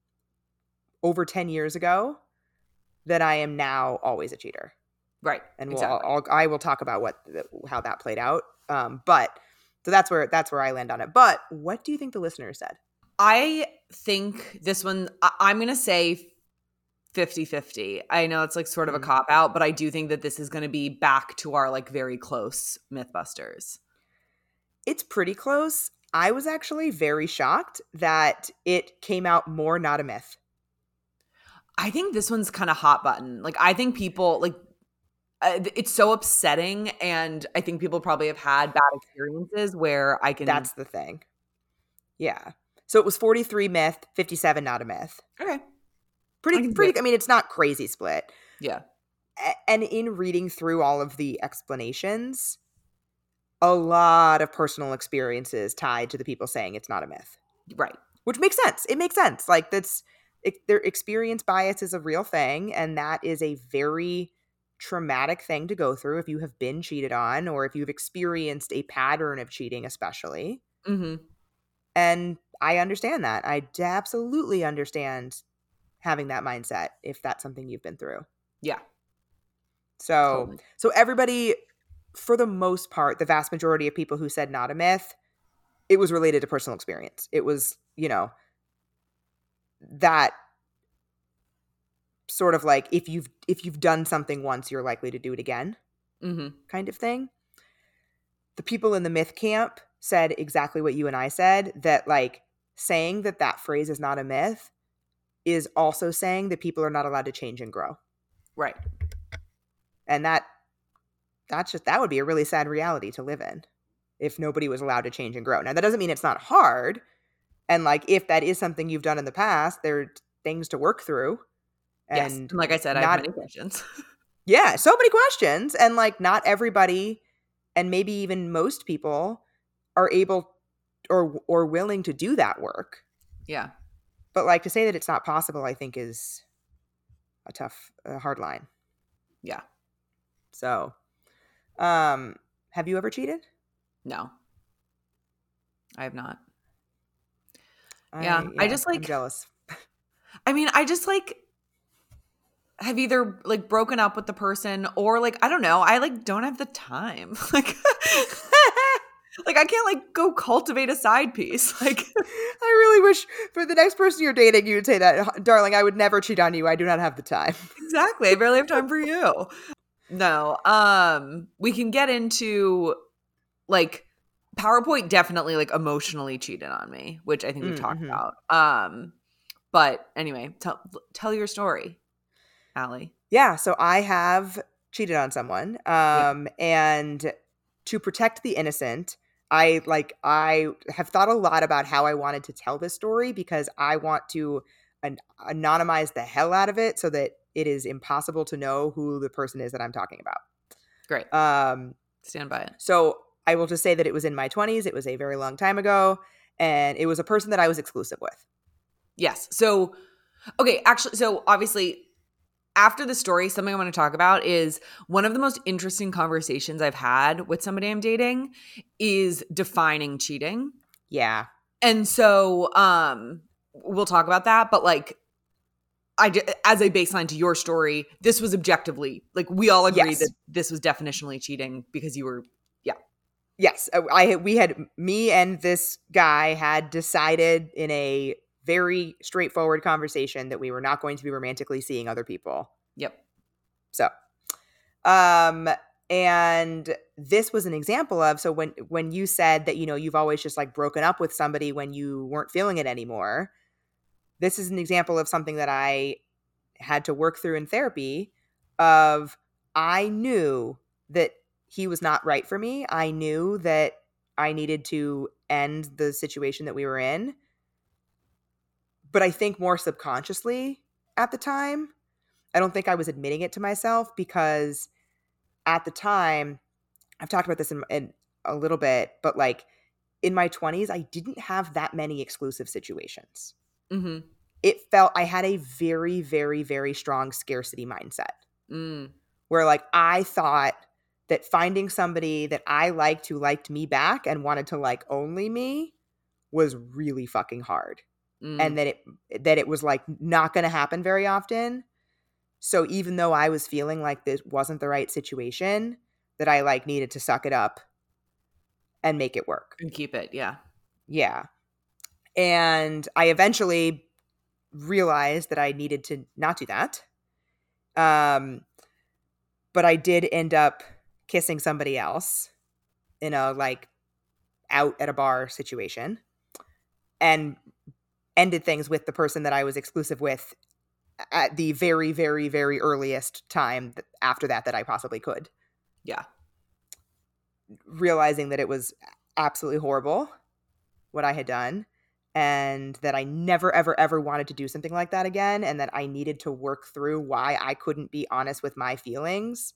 over ten years ago, that I am now always a cheater. Right. And we'll, Exactly. I'll, I will talk about what how that played out. Um, but so that's where that's where I land on it. But what do you think the listener said? I think this one, I- I'm going to say fifty-fifty. I know it's like sort of a Mhm. cop out, but I do think that this is going to be back to our like very close Mythbusters. It's pretty close. I was actually very shocked that it came out more not a myth. I think this one's kind of hot button. Like, I think people like uh, it's so upsetting, and I think people probably have had bad experiences where I can. That's the thing. Yeah. So it was forty-three myth, fifty-seven not a myth. Okay. Pretty, I can see pretty. it. I mean, it's not crazy split. Yeah. A- And in reading through all of the explanations, a lot of personal experiences tied to the people saying it's not a myth, Right. which makes sense. It makes sense. Like that's it, their experience bias is a real thing, and that is a very traumatic thing to go through if you have been cheated on or if you've experienced a pattern of cheating, especially. Mm-hmm. And I understand that. I d- absolutely understand having that mindset if that's something you've been through. Yeah. So, Totally. so everybody, for the most part, the vast majority of people who said not a myth, it was related to personal experience. It was, you know, that sort of like if you've if you've done something once, you're likely to do it again, Mm-hmm. kind of thing. The people in the myth camp said exactly what you and I said, that like saying that that phrase is not a myth is also saying that people are not allowed to change and grow. Right. And that that's just that would be a really sad reality to live in if nobody was allowed to change and grow. Now that doesn't mean it's not hard. And like if that is something you've done in the past, there are things to work through. Yes. And And like I said, I not, have many questions. yeah, so many questions. And like not everybody, and maybe even most people, are able or or willing to do that work. Yeah. But like to say that it's not possible, I think is a tough, a hard line. Yeah. So, um, have you ever cheated? No. I have not. I, Yeah, I just, I'm like- jealous. I mean, I just like have either like broken up with the person or like I don't know. I like don't have the time. Like like I can't like go cultivate a side piece. Like I really wish for the next person you're dating, you would say that, darling, I would never cheat on you. I do not have the time. exactly. I barely have time for you. No. Um we can get into like PowerPoint definitely like emotionally cheated on me, which I think we've talked Mm-hmm. about. Um but anyway, tell tell your story, Allie. Yeah, so I have cheated on someone. Um, yeah. And to protect the innocent, I like I have thought a lot about how I wanted to tell this story because I want to an- anonymize the hell out of it so that it is impossible to know who the person is that I'm talking about. Great. Um, Stand by it. So I will just say that it was in my twenties. It was a very long time ago. And it was a person that I was exclusive with. Yes. So, okay, actually, so obviously after the story, something I want to talk about is one of the most interesting conversations I've had with somebody I'm dating is defining cheating. Yeah. And so um, we'll talk about that. But like, I, as a baseline to your story, this was objectively, like we all agreed yes. that this was definitionally cheating because you were, yeah. Yes. I, we had, me and this guy had decided in a very straightforward conversation that we were not going to be romantically seeing other people. Yep. So, um, and this was an example of, so when, when you said that, you know, you've always just like broken up with somebody when you weren't feeling it anymore, this is an example of something that I had to work through in therapy of, I knew that he was not right for me. I knew that I needed to end the situation that we were in. But I think more subconsciously at the time, I don't think I was admitting it to myself because at the time, I've talked about this in, in a little bit, but like in my twenties, I didn't have that many exclusive situations. Mm-hmm. It felt, I had a very, very, very strong scarcity mindset mm. where like I thought that finding somebody that I liked who liked me back and wanted to like only me was really fucking hard. Mm. And that it that it was like not going to happen very often. So even though I was feeling like this wasn't the right situation, that I like needed to suck it up and make it work. And keep it, yeah. Yeah. And I eventually realized that I needed to not do that. Um, but I did end up kissing somebody else in a like out at a bar situation and ended things with the person that I was exclusive with at the very, very, very earliest time after that that I possibly could. Yeah. Realizing that it was absolutely horrible what I had done and that I never, ever, ever wanted to do something like that again and that I needed to work through why I couldn't be honest with my feelings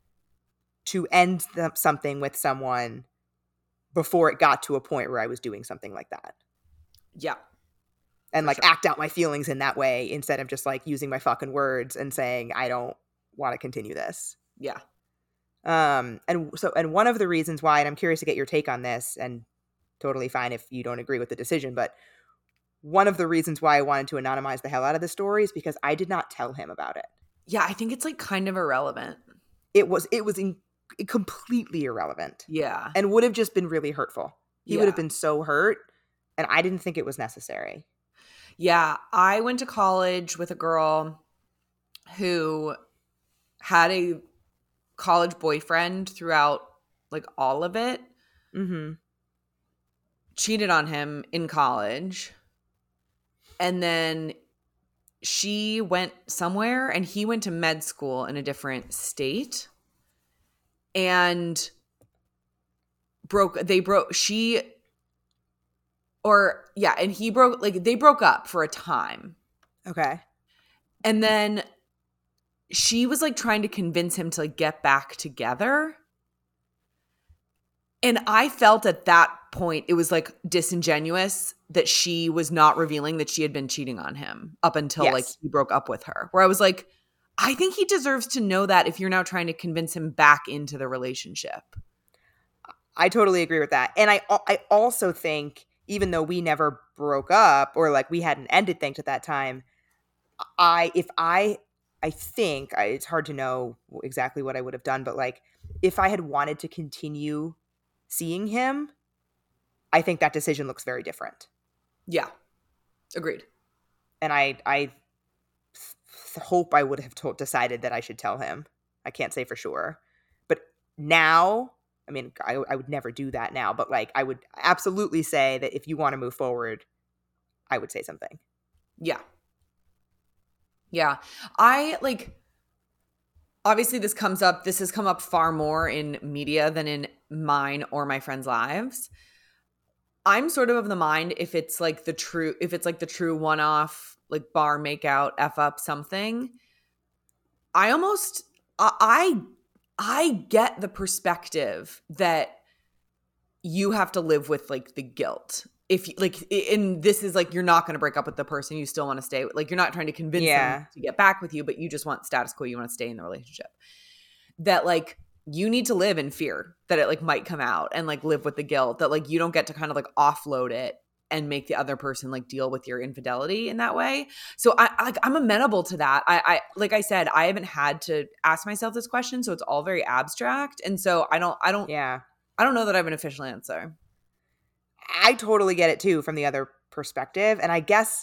to end th- something with someone before it got to a point where I was doing something like that. Yeah. And For like sure. act out my feelings in that way instead of just like using my fucking words and saying, I don't want to continue this. Yeah. Um, and so, and one of the reasons why, and I'm curious to get your take on this, and totally fine if you don't agree with the decision, but one of the reasons why I wanted to anonymize the hell out of the story is because I did not tell him about it. Yeah, I think it's like kind of irrelevant. It was, it was in, completely irrelevant. Yeah. And would have just been really hurtful. He yeah. would have been so hurt, and I didn't think it was necessary. Yeah, I went to college with a girl who had a college boyfriend throughout like all of it. Mm-hmm. Cheated on him in college. And then she went somewhere and he went to med school in a different state. And broke, they broke, she, or yeah, and he broke, like they broke up for a time. Okay. And then she was like trying to convince him to like get back together. And I felt at that point it was like disingenuous that she was not revealing that she had been cheating on him up until yes. like he broke up with her. Where I was like, I think he deserves to know that if you're now trying to convince him back into the relationship. I totally agree with that. And I I also think even though we never broke up or like we hadn't ended things at that time, I if I I think I, it's hard to know exactly what I would have done, but like if I had wanted to continue seeing him, I think that decision looks very different. Yeah. Agreed. And I I th- hope I would have told, decided that I should tell him. I can't say for sure. But now, I mean, I, I would never do that now, but like I would absolutely say that if you want to move forward, I would say something. Yeah. Yeah. I like obviously this comes up, this has come up far more in media than in mine or my friends' lives. I'm sort of of the mind if it's like the true, if it's like the true one-off, like bar makeout, F up something, I almost, I, I get the perspective that you have to live with like the guilt. If like, and this is like, you're not going to break up with the person. You still want to stay. Like, you're not trying to convince Yeah. them to get back with you, but you just want status quo. You want to stay in the relationship. That like, you need to live in fear that it like might come out, and like live with the guilt that like you don't get to kind of like offload it and make the other person like deal with your infidelity in that way. So I, I I'm amenable to that. I, I like I said, I haven't had to ask myself this question, so it's all very abstract, and so I don't I don't Yeah. I don't know that I have an official answer. I totally get it too from the other perspective. And I guess,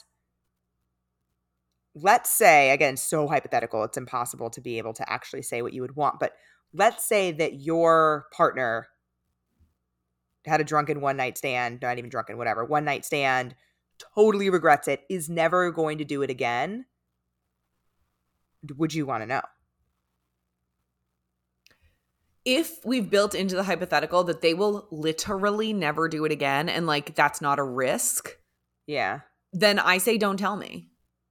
let's say, again, so hypothetical, it's impossible to be able to actually say what you would want. But let's say that your partner had a drunken one night stand, not even drunken, whatever, one night stand, totally regrets it, is never going to do it again. Would you want to know? If we've built into the hypothetical that they will literally never do it again, and like that's not a risk, Yeah. then I say don't tell me.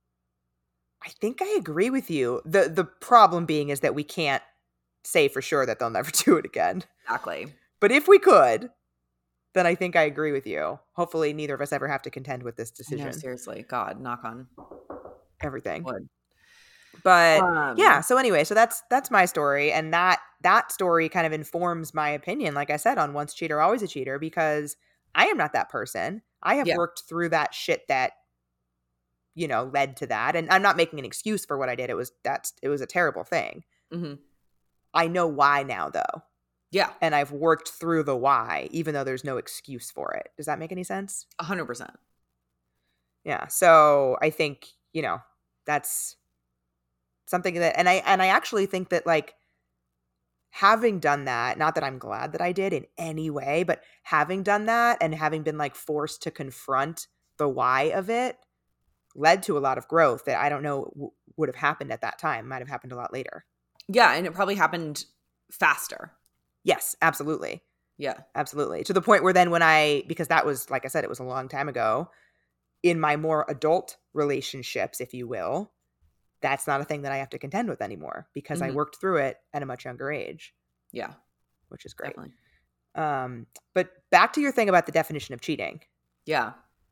I think I agree with you. The the problem being is that we can't say for sure that they'll never do it again. Exactly. But if we could, then I think I agree with you. Hopefully neither of us ever have to contend with this decision. No, seriously. God, knock on Everything. wood. But Um, yeah, so anyway, so that's that's my story, and that that story kind of informs my opinion, like I said, on once cheater always a cheater, because I am not that person. I have Yeah. worked through that shit that, you know, led to that, and I'm not making an excuse for what I did. It was that's it was a terrible thing. mhm. I know why now though. Yeah, And I've worked through the why, even though there's no excuse for it. Does that make any sense? one hundred percent. Yeah. So I think, you know, that's something that, and I, and I actually think that like having done that, not that I'm glad that I did in any way, but having done that and having been like forced to confront the why of it led to a lot of growth that I don't know w- would have happened at that time. Might have happened a lot later. Yeah, and it probably happened faster. Yes, absolutely. Yeah. Absolutely. To the point where then when I, because that was, like I said, it was a long time ago, in my more adult relationships, if you will, that's not a thing that I have to contend with anymore because I Mhm. worked through it at a much younger age, Yeah, which is great. definitely. Um, but back to your thing about the definition of cheating. Yeah.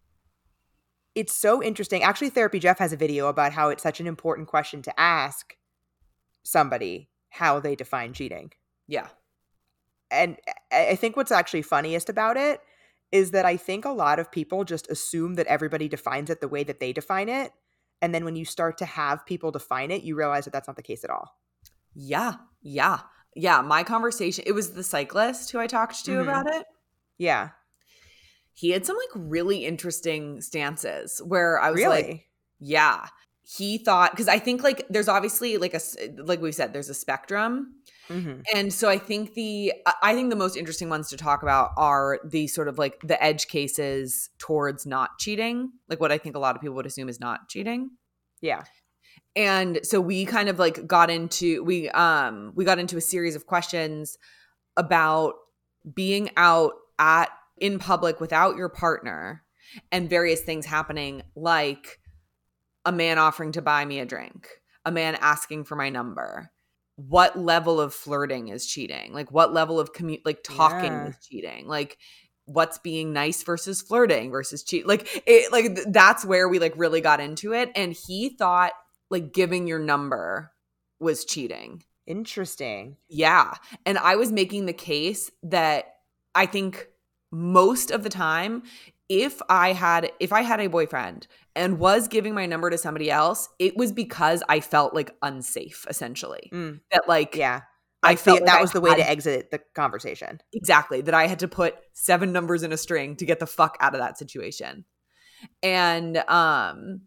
It's so interesting. Actually, Therapy Jeff has a video about how it's such an important question to ask somebody how they define cheating. Yeah. And I I think what's actually funniest about it is that I think a lot of people just assume that everybody defines it the way that they define it. And then when you start to have people define it, you realize that that's not the case at all. Yeah. Yeah. Yeah. My conversation, it was the cyclist who I talked to Mhm. about it. Yeah. He had some like really interesting stances where I was like, Really? yeah. He thought, because I think like there's obviously like a, s- like we said, there's a spectrum. Mhm. And so I think the I I think the most interesting ones to talk about are the sort of like the edge cases towards not cheating, like what I think a lot of people would assume is not cheating. Yeah. And so we kind of like got into we um we got into a series of questions about being out at in public without your partner and various things happening, like a man offering to buy me a drink, a man asking for my number. What level of flirting is cheating? Like what level of commu- like talking Yeah. is cheating? Like what's being nice versus flirting versus cheat? Like it like th- that's where we like really got into it, and he thought like giving your number was cheating. Interesting. Yeah. And I was making the case that I think most of the time, if I had if I had a boyfriend and was giving my number to somebody else, it was because I felt like unsafe, essentially. Mm. That like Yeah. I Like felt the, like that I was the way had to exit the conversation. exactly that I had to put seven numbers in a string to get the fuck out of that situation. And um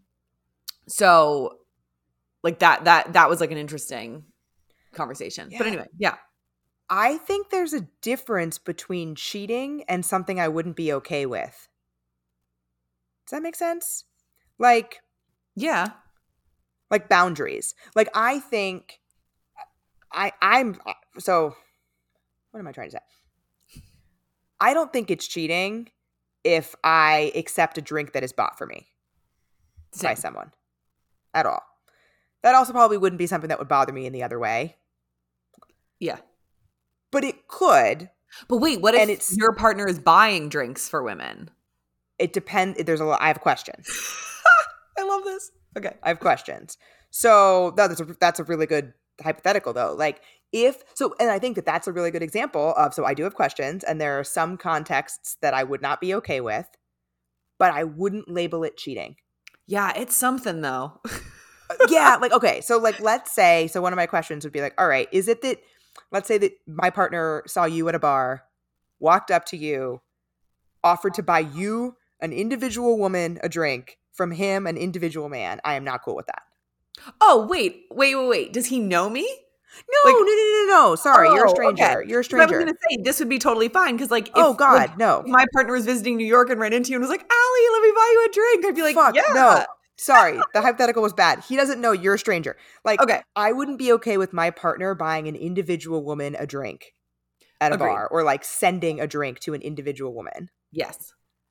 so like that that that was like an interesting conversation. But Yeah. anyway, yeah. I think there's a difference between cheating and something I wouldn't be okay with. Does that make sense? Like Yeah. like boundaries. Like I think I I'm so what am I trying to say? I don't think it's cheating if I accept a drink that is bought for me Same. by someone at all. That also probably wouldn't be something that would bother me in the other way. Yeah. But it could. But wait, what and if it's your partner is buying drinks for women? It depends. There's a lot. I have questions. I love this. Okay. I have questions. So that's a, that's a really good hypothetical though. Like if, so, and I think that that's a really good example of, so I do have questions and there are some contexts that I would not be okay with, but I wouldn't label it cheating. Yeah, it's something though. Yeah. Like, okay. So like, let's say, so one of my questions would be like, all right, is it that, let's say that my partner saw you at a bar, walked up to you, offered to buy you, an individual woman, a drink, from him, an individual man. I am not cool with that. Oh, wait, wait, wait, wait. Does he know me? No, like, no, no, no, no. Sorry, oh, you're a stranger. Okay. You're a stranger. I was going to say, this would be totally fine because, like, if, oh, God, like, no. if my partner was visiting New York and ran into you and was like, Allie, let me buy you a drink, I'd be like, Fuck, yeah. no. Sorry, the hypothetical was bad. He doesn't know you're a stranger. Like, okay. I wouldn't be okay with my partner buying an individual woman a drink at a Agreed. bar or, like, sending a drink to an individual woman. Yes.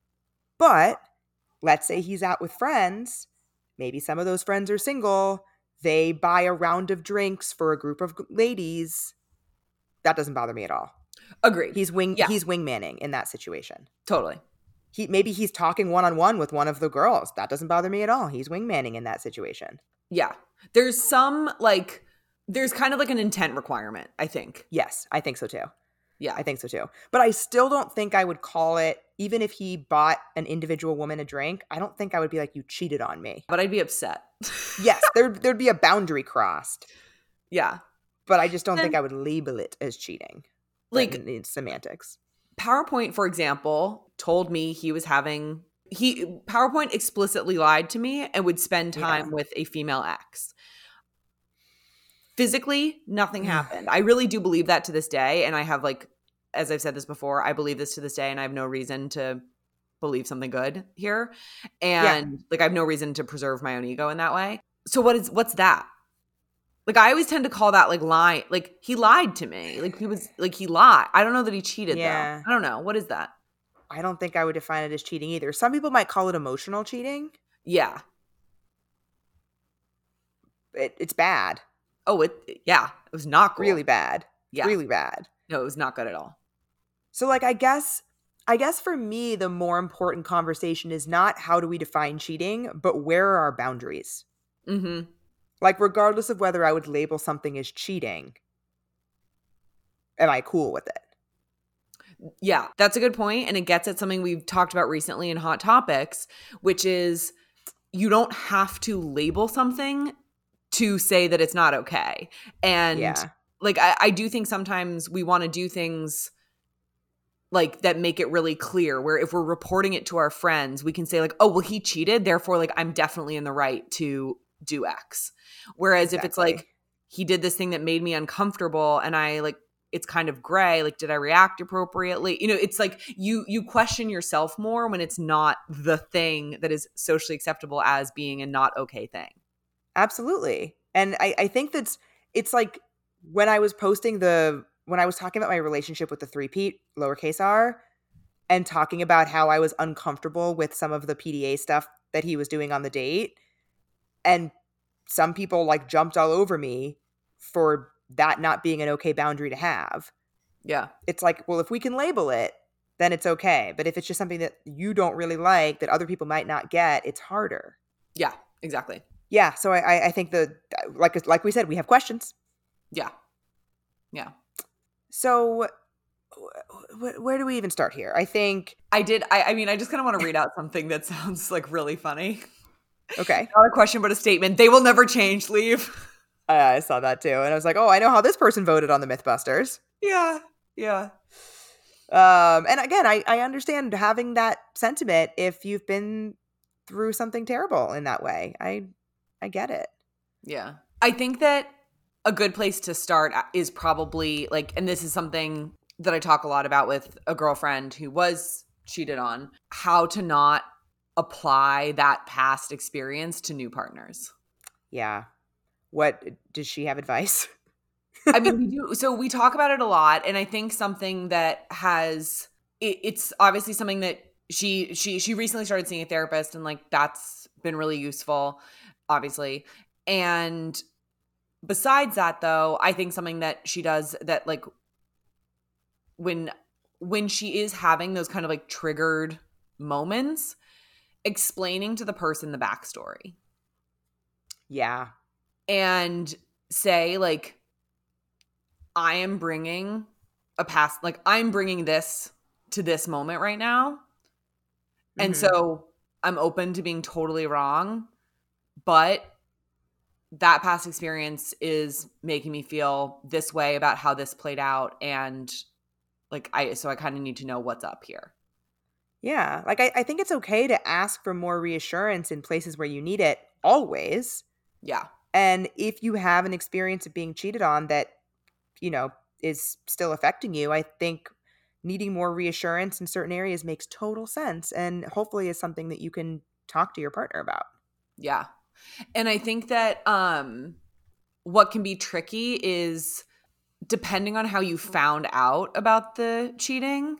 But let's say he's out with friends. Maybe some of those friends are single. They buy a round of drinks for a group of ladies. That doesn't bother me at all. Agreed. He's wing yeah. he's wingmanning in that situation. Totally. He maybe he's talking one-on-one with one of the girls. That doesn't bother me at all. He's wingmanning in that situation. Yeah. There's some like there's kind of like an intent requirement, I think. Yes, I think so too. Yeah. I think so too. But I still don't think I would call it, even if he bought an individual woman a drink, I don't think I would be like, you cheated on me. But I'd be upset. Yes, there, there'd be a boundary crossed. Yeah. But I just don't and, think I would label it as cheating. Like in, in semantics. PowerPoint, for example, told me he was having, he PowerPoint explicitly lied to me and would spend time Yeah. with a female ex. Physically, nothing happened. I really do believe that to this day. And I have like, as I've said this before, I believe this to this day and I have no reason to believe something good here. And yeah. like, I have no reason to preserve my own ego in that way. So what is, what's that? Like, I always tend to call that like lie. Like he lied to me. Like he was like, he lied. I don't know that he cheated yeah. though. I don't know. What is that? I don't think I would define it as cheating either. Some people might call it emotional cheating. Yeah. It, it's bad. Oh, it yeah, it was not cool. Really bad. Yeah. Really bad. No, it was not good at all. So like I guess I guess for me the more important conversation is not how do we define cheating, but where are our boundaries? Mm-hmm. Like regardless of whether I would label something as cheating, am I cool with it? Yeah, that's a good point, and it gets at something we've talked about recently in Hot Topics, which is you don't have to label something to say that it's not okay. And yeah. like, I, I do think sometimes we want to do things like that make it really clear where if we're reporting it to our friends, we can say like, oh, well, he cheated. Therefore, like, I'm definitely in the right to do X. Whereas exactly. if it's like, he did this thing that made me uncomfortable and I like, it's kind of gray. Like, did I react appropriately? You know, it's like you, you question yourself more when it's not the thing that is socially acceptable as being a not okay thing. Absolutely. And I, I think that's, it's like when I was posting the, when I was talking about my relationship with the three-peat, lowercase r, and talking about how I was uncomfortable with some of the P D A stuff that he was doing on the date. And some people like jumped all over me for that not being an okay boundary to have. Yeah. It's like, well, if we can label it, then it's okay. But if it's just something that you don't really like, that other people might not get, it's harder. Yeah, exactly. Yeah, so I, I think the like like we said, we have questions. Yeah, yeah. So, wh- where do we even start here? I think I did. I, I mean, I just kind of want to read out something that sounds like really funny. Okay, not a question, but a statement. They will never change. Leave. Uh, I saw that too, and I was like, oh, I know how this person voted on the MythBusters. Yeah, yeah. Um, and again, I I understand having that sentiment if you've been through something terrible in that way. I. I get it. Yeah. I think that a good place to start is probably like, and this is something that I talk a lot about with a girlfriend who was cheated on, how to not apply that past experience to new partners. Yeah. What, does she have advice? I mean, we do. So we talk about it a lot, and I think something that has it, it's obviously something that she she she recently started seeing a therapist, and like that's been really useful, obviously. And besides that, though, I think something that she does that like when when she is having those kind of like triggered moments, explaining to the person the backstory. Yeah. And say like, I am bringing a past, like I'm bringing this to this moment right now. And Mhm. so I'm open to being totally wrong, but that past experience is making me feel this way about how this played out. And like, I, so I kind of need to know what's up here. Yeah. Like, I, I think it's okay to ask for more reassurance in places where you need it always. Yeah. And if you have an experience of being cheated on that, you know, is still affecting you, I think needing more reassurance in certain areas makes total sense and hopefully is something that you can talk to your partner about. Yeah. And I think that um what can be tricky is depending on how you found out about the cheating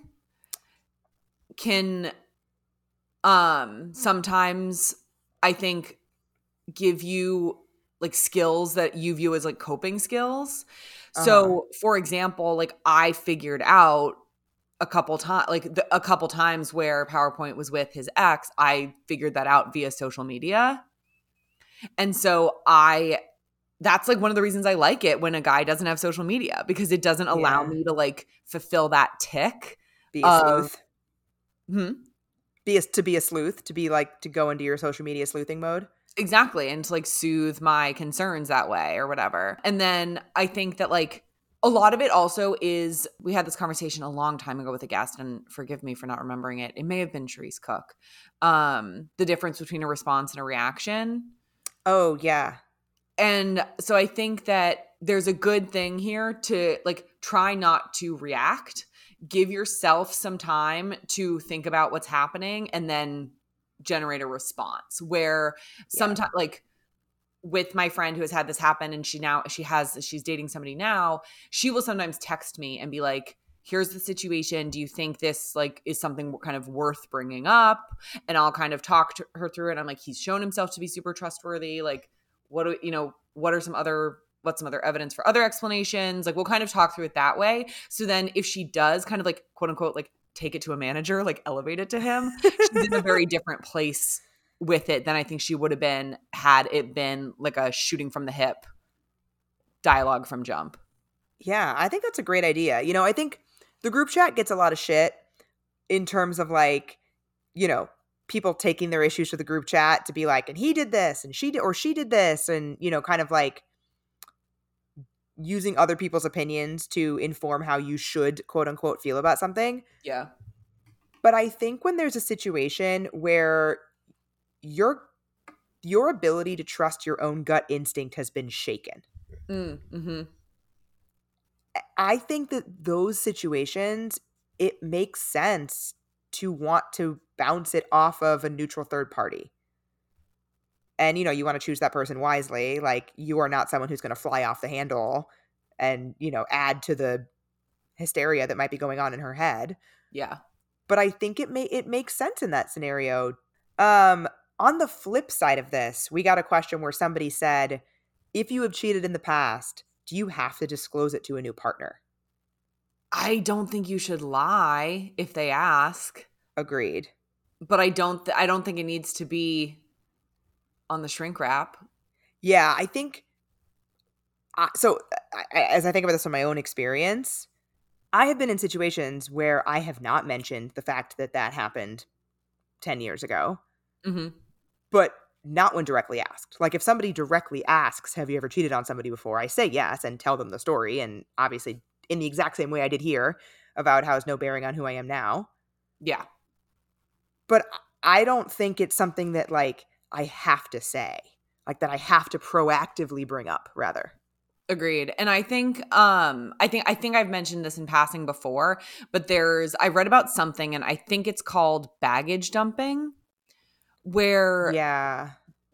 can um sometimes I think give you like skills that you view as like coping skills. Uh-huh. So, for example, like I figured out a couple times like the, a couple times where PowerPoint was with his ex, I figured that out via social media. And so I that's like one of the reasons I like it when a guy doesn't have social media because it doesn't allow Yeah. me to like fulfill that tick Be a of sleuth. hmm, Be a, to be a sleuth, to be like to go into your social media sleuthing mode. exactly, and to like soothe my concerns that way or whatever. And then I think that like a lot of it also is we had this conversation a long time ago with a guest, and forgive me for not remembering it. It may have been Charisse Cook. Um, the difference between a response and a reaction. Oh, yeah. And so I think that there's a good thing here to like try not to react. Give yourself some time to think about what's happening and then generate a response where Yeah. sometimes like with my friend who has had this happen and she now she has she's dating somebody now, she will sometimes text me and be like, here's the situation, do you think this like is something kind of worth bringing up? And I'll kind of talk to her through it. I'm like, he's shown himself to be super trustworthy, like what do you know what are some other what's some other evidence for other explanations? Like we'll kind of talk through it that way. So then if she does kind of like quote unquote like take it to a manager, like elevate it to him, she's in a very different place with it than I think she would have been had it been like a shooting from the hip dialogue from jump. Yeah, I think that's a great idea. You know, I think the group chat gets a lot of shit in terms of like, you know, people taking their issues to the group chat to be like, and he did this and she did, or she did this. And, you know, kind of like using other people's opinions to inform how you should quote unquote feel about something. Yeah. But I think when there's a situation where your your ability to trust your own gut instinct has been shaken, Mm, mm-hmm. I think that those situations, it makes sense to want to bounce it off of a neutral third party. And, you know, you want to choose that person wisely. Like, you are not someone who's going to fly off the handle and, you know, add to the hysteria that might be going on in her head. Yeah. But I think it may it makes sense in that scenario. Um, on the flip side of this, we got a question where somebody said, if you have cheated in the past, do you have to disclose it to a new partner? I don't think you should lie if they ask, Agreed. but I don't th- I don't think it needs to be on the shrink wrap. Yeah, I think I, so I, as I think about this from my own experience, I have been in situations where I have not mentioned the fact that that happened ten years ago, Mm-hmm. but not when directly asked. Like if somebody directly asks, have you ever cheated on somebody before? I say yes and tell them the story. And obviously in the exact same way I did here about how it's no bearing on who I am now. Yeah. But I don't think it's something that like I have to say, like that I have to proactively bring up rather. Agreed. And I think um I think I think I've mentioned this in passing before, but there's I read about something and I think it's called baggage dumping where Yeah.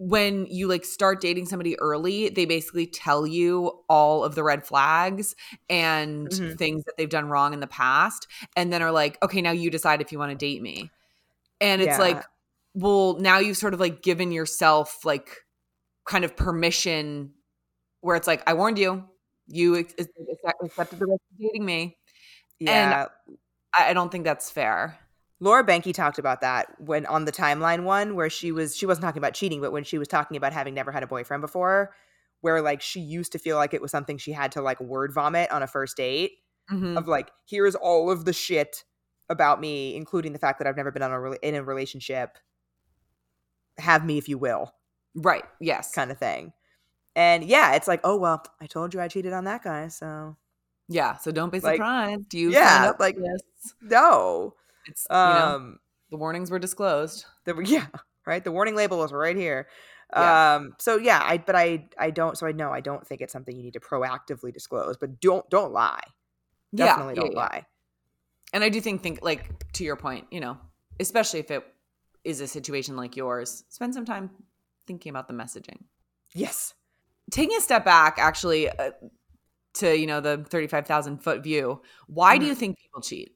when you like start dating somebody early, they basically tell you all of the red flags and Mhm. things that they've done wrong in the past, and then are like, okay, now you decide if you want to date me. And it's Yeah. like, well, now you've sort of like given yourself like kind of permission where it's like, I warned you, you ex- accepted the risk of dating me. And Yeah. I I don't think that's fair. Laura Benke talked about that when on the timeline one where she was she wasn't talking about cheating, but when she was talking about having never had a boyfriend before, where like she used to feel like it was something she had to like word vomit on a first date Mhm. of like, here's all of the shit about me, including the fact that I've never been on a rela- in a relationship. Have me if you will, Right. Yes. kind of thing. And yeah, it's like, oh well, I told you I cheated on that guy, so Yeah. So don't be like, surprised. You signed yeah, up like for this. no. It's, you know, Um the warnings were disclosed. The yeah, right? The warning label is right here. Yeah. Um, so yeah, I but I I don't so I know I don't think it's something you need to proactively disclose, but don't don't lie. Yeah. Definitely Yeah. don't Yeah. lie. And I do think, think like to your point, you know, especially if it is a situation like yours, spend some time thinking about the messaging. Yes. Taking a step back, actually, uh, to, you know, the thirty-five thousand foot view, why do Mhm. you think people cheat?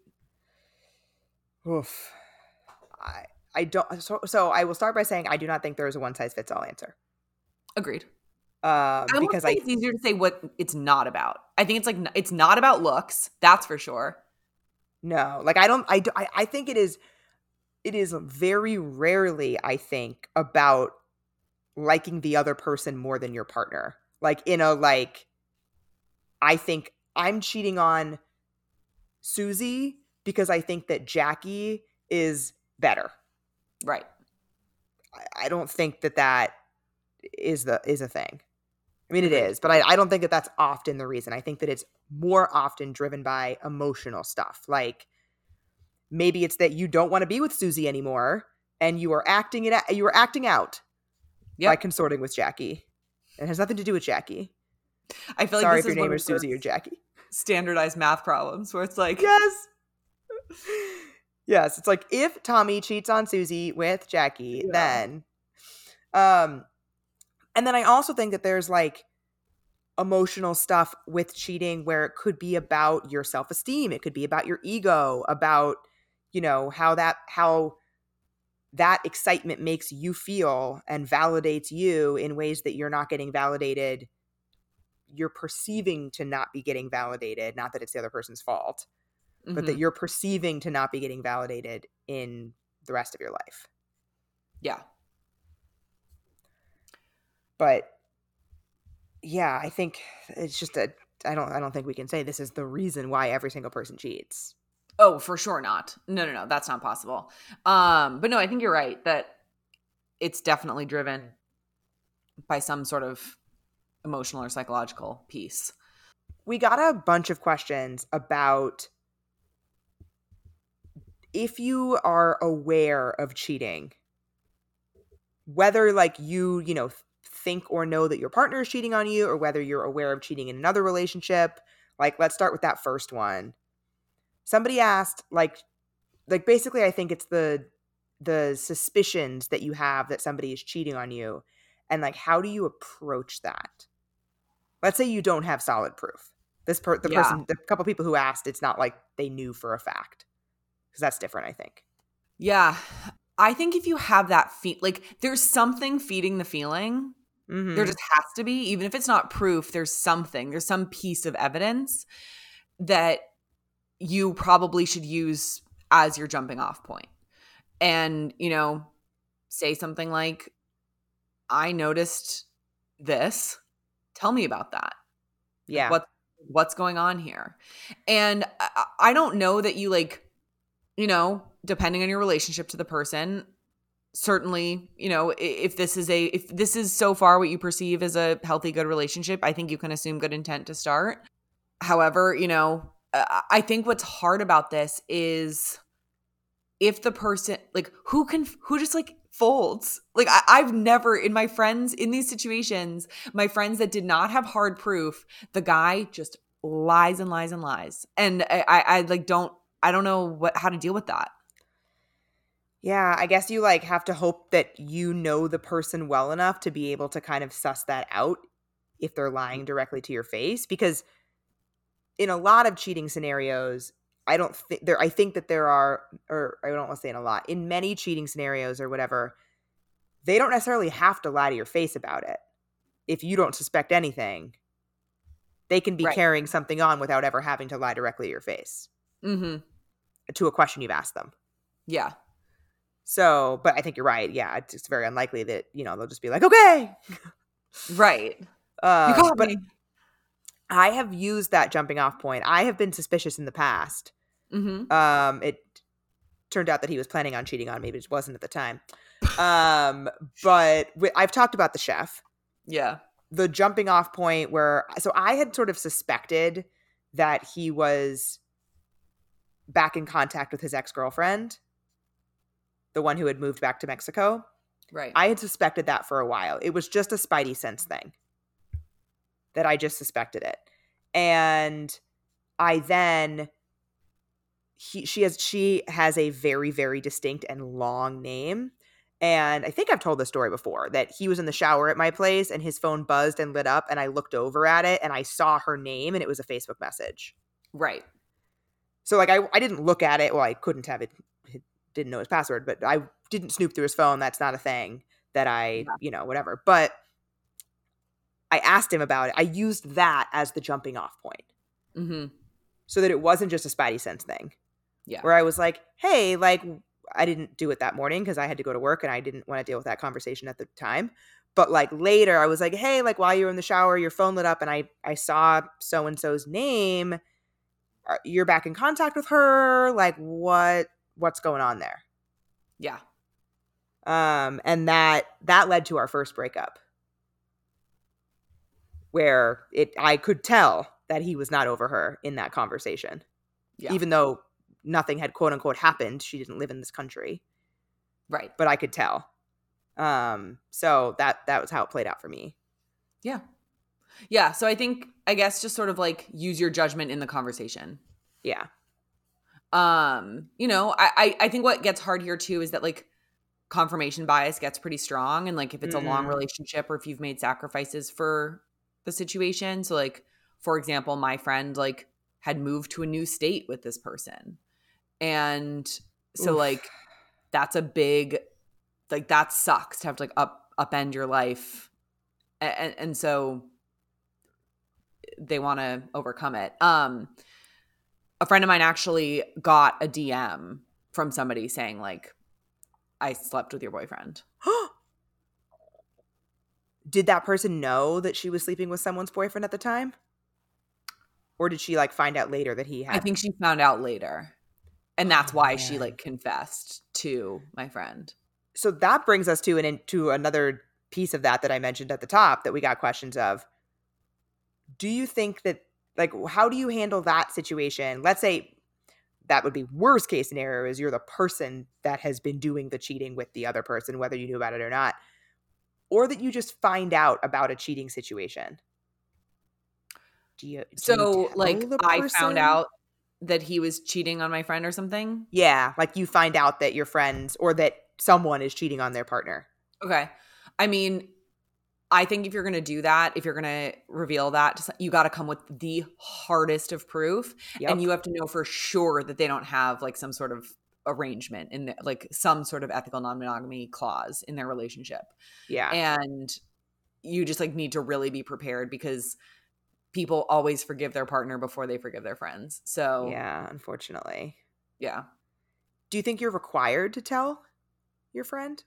Oof. I I don't so so I will start by saying I do not think there is a one size fits all answer. Agreed. Um, I almost because think I it's easier to say what it's not about. I think it's like, it's not about looks. That's for sure. no, like I don't I do- I, I think it is it is very rarely I think about liking the other person more than your partner. Like in a like I think I'm cheating on Susie because I think that Jackie is better. Right. I, I don't think that that is the is a thing. I mean, it Agreed. is, but I, I don't think that that's often the reason. I think that it's more often driven by emotional stuff. Like maybe it's that you don't want to be with Susie anymore, and you are acting it. out- You are acting out by Yep. consorting with Jackie. It has nothing to do with Jackie. I feel like Sorry this if your is one name of is those Susie or Jackie. standardized math problems where it's like, Yes. Yes, it's like if Tommy cheats on Susie with Jackie, yeah. then um and then I also think that there's like emotional stuff with cheating where it could be about your self-esteem, it could be about your ego, about you know how that how that excitement makes you feel and validates you in ways that you're not getting validated. You're perceiving to not be getting validated, not that it's the other person's fault, but that Hmm. you're perceiving to not be getting validated in the rest of your life. Yeah. But yeah, I think it's just a I don't I don't think we can say this is the reason why every single person cheats. Oh, for sure not. No, no, no. That's not possible. Um, but no, I think you're right that it's definitely driven by some sort of emotional or psychological piece. We got a bunch of questions about if you are aware of cheating, whether like you, you know, think or know that your partner is cheating on you or whether you're aware of cheating in another relationship. Like let's start with that first one. Somebody asked like like basically I think it's the the suspicions that you have that somebody is cheating on you and like how do you approach that? Let's say you don't have solid proof. This per- the Yeah. person the couple people who asked, it's not like they knew for a fact. Cuz that's different, I think. Yeah. I think if you have that feet, like there's something feeding the feeling. There Mhm. just has to be, even if it's not proof, there's something, there's some piece of evidence that you probably should use as your jumping off point. And, you know, say something like, I noticed this. Tell me about that. Like Yeah. what what's going on here? And I, I don't know that you like, you know, depending on your relationship to the person, certainly, you know, if this is a if this is so far what you perceive as a healthy, good relationship, I think you can assume good intent to start. However, you know, uh, I think what's hard about this is if the person like who can who just like folds. Like I, I've never in my friends in these situations, my friends that did not have hard proof, the guy just lies and lies and lies, and I, I, I like don't I don't know what how to deal with that. Yeah, I guess you like have to hope that you know the person well enough to be able to kind of suss that out if they're lying directly to your face, because in a lot of cheating scenarios, I don't think there I think that there are, or I don't want to say in a lot, in many cheating scenarios or whatever, they don't necessarily have to lie to your face about it. If you don't suspect anything, they can be Right. carrying something on without ever having to lie directly to your face Mm-hmm. to a question you've asked them. Yeah. So, but I think you're right. Yeah, it's, it's very unlikely that, you know, they'll just be like, okay. Right. Uh, You caught but me. I have used that jumping off point. I have been suspicious in the past. Mm-hmm. Um, it turned out that he was planning on cheating on me, but it wasn't at the time. Um, but w- I've talked about the chef. Yeah. The jumping off point where, so I had sort of suspected that he was back in contact with his ex-girlfriend, the one who had moved back to Mexico. Right. I had suspected that for a while. It was just a spidey sense thing that I just suspected it. And I then he she has she has a very, very distinct and long name. And I think I've told the story before that he was in the shower at my place and his phone buzzed and lit up and I looked over at it and I saw her name and it was a Facebook message. Right. So like I, I didn't look at it. Well, I couldn't have it. it didn't know his password, but I didn't snoop through his phone. That's not a thing that I, Yeah. you know, whatever. But I asked him about it. I used that as the jumping off point Mm-hmm. so that it wasn't just a spidey sense thing. Yeah. Where I was like, hey, like I didn't do it that morning because I had to go to work and I didn't want to deal with that conversation at the time. But like later I was like, hey, like while you were in the shower, your phone lit up and I, I saw so-and-so's name. Are- You're back in contact with her. Like what, what's going on there? Yeah. Um, and that, that led to our first breakup where it, I could tell that he was not over her in that conversation, Yeah. even though nothing had quote unquote happened. She didn't live in this country. Right. But I could tell. Um, so that that was how it played out for me. Yeah. Yeah. So I think, I guess, just sort of like use your judgment in the conversation. Yeah. Um, you know, I, I, I think what gets hard here too is that like confirmation bias gets pretty strong. And like if it's a long Mhm. relationship or if you've made sacrifices for the situation. So like, for example, my friend like had moved to a new state with this person. And so Oof. like that's a big, like that sucks to have to like up upend your life. And, and so they want to overcome it. Um, a friend of mine actually got a D M from somebody saying like, I slept with your boyfriend. Did that person know that she was sleeping with someone's boyfriend at the time? Or did she like find out later that he had? I think she found out later. And that's Oh, why she man. like confessed to my friend. So that brings us to an into another piece of that that I mentioned at the top that we got questions of. Do you think that like how do you handle that situation? Let's say that would be worst case scenario is you're the person that has been doing the cheating with the other person, whether you knew about it or not, or that you just find out about a cheating situation. Do you, do you So tell like the I person? found out that he was cheating on my friend or something. Yeah, like you find out that your friends or that someone is cheating on their partner. Okay. I mean, I think if you're going to do that, if you're going to reveal that, you got to come with the hardest of proof. Yep. And you have to know for sure that they don't have like some sort of arrangement in the, like some sort of ethical non-monogamy clause in their relationship. Yeah. And you just like need to really be prepared because people always forgive their partner before they forgive their friends. So Yeah, unfortunately. yeah. Do you think you're required to tell your friend?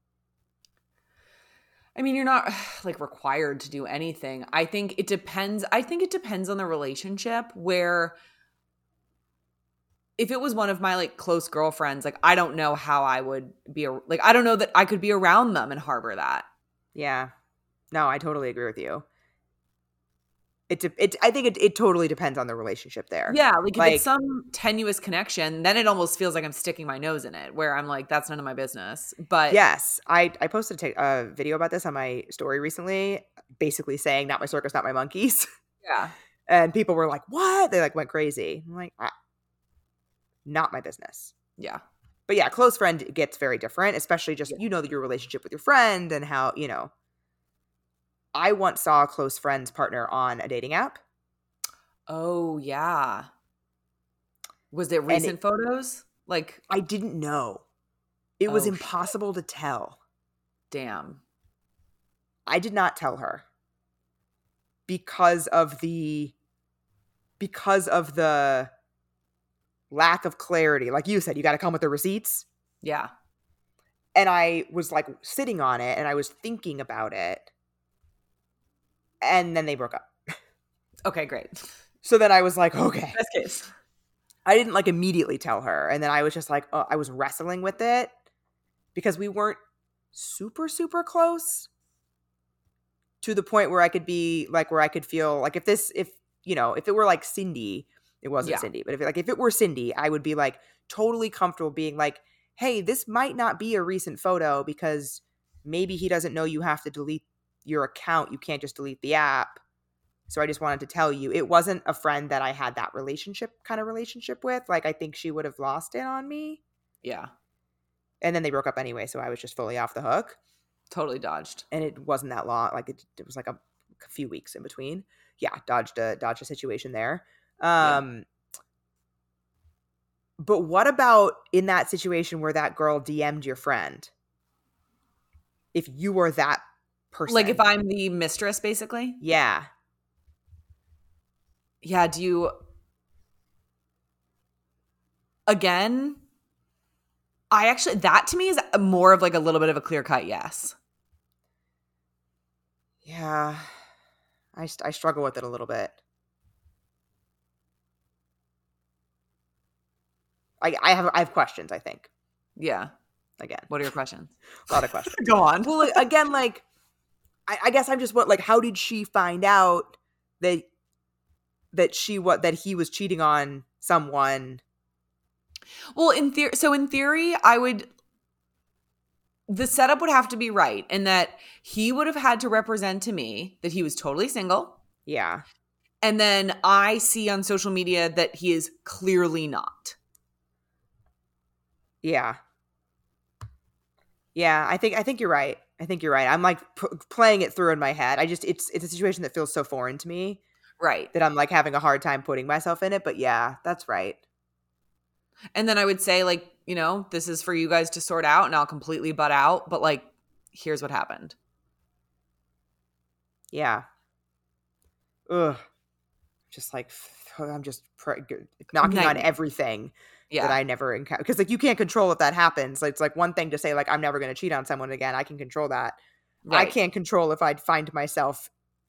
I mean, you're not like required to do anything. I think it depends. I think it depends on the relationship where if it was one of my like close girlfriends, like I don't know how I would be a, like, I don't know that I could be around them and harbor that. Yeah. No, I totally agree with you. It, de- it I think it, it totally depends on the relationship there. Yeah. Like if Like- it's some tenuous connection, then it almost feels like I'm sticking my nose in it where I'm like, that's none of my business. But Yes, I, I posted a, ta- a video about this on my story recently, basically saying not my circus, not my monkeys. yeah. And people were like, what? They like went crazy. I'm like, ah, not my business. Yeah. But yeah, close friend gets very different, especially just, Yeah. you know, your relationship with your friend and how, you know. I once saw a close friend's partner on a dating app. Oh, yeah. Was it And recent it, photos? Like, I didn't know. It was oh, shit. impossible to tell. Damn. I did not tell her because of the because of the lack of clarity. Like you said, you got to come with the receipts. Yeah. And I was like sitting on it and I was thinking about it. And then they broke up. Okay, great. So then I was like, okay. Best case. I didn't like immediately tell her. And then I was just like, oh, I was wrestling with it because we weren't super, super close to the point where I could be like, where I could feel like if this, if, you know, if it were like Cindy, it wasn't Yeah. Cindy, but if like, if it were Cindy, I would be like totally comfortable being like, hey, this might not be a recent photo because maybe he doesn't know you have to delete your account. You can't just delete the app. So I just wanted to tell you, it wasn't a friend that I had that relationship kind of relationship with. Like, I think she would have lost it on me. Yeah. And then they broke up anyway. So I was just fully off the hook. Totally dodged. And it wasn't that long. Like it, it was like a, a few weeks in between. Yeah. Dodged a, dodged a situation there. Um, yeah. But what about in that situation where that girl D M'd your friend? If you were that person. Like if I'm the mistress, basically? Yeah. Yeah, do you again? I actually that to me is more of like a little bit of a clear cut yes. Yeah, I I struggle with it a little bit. I I have I have questions. I think. Yeah. Again, what are your questions? A lot of questions. Go on. Well, again, like I, I guess I'm just what like how did she find out that? that she what that he was cheating on someone? Well, in theory, so in theory, I would the setup would have to be right in that he would have had to represent to me that he was totally single. Yeah. And then I see on social media that he is clearly not. Yeah. Yeah, I think I think you're right. I think you're right. I'm like p- playing it through in my head. I just it's it's a situation that feels so foreign to me. Right. That I'm like having a hard time putting myself in it. But yeah, that's right. And then I would say like, you know, this is for you guys to sort out and I'll completely butt out. But like, here's what happened. Yeah. Ugh. Just like, I'm just pr- knocking Nightmare. on everything yeah. that I never encounter. Because like you can't control if that happens. Like, it's like one thing to say like, I'm never going to cheat on someone again. I can control that. Right. I can't control if I'd find myself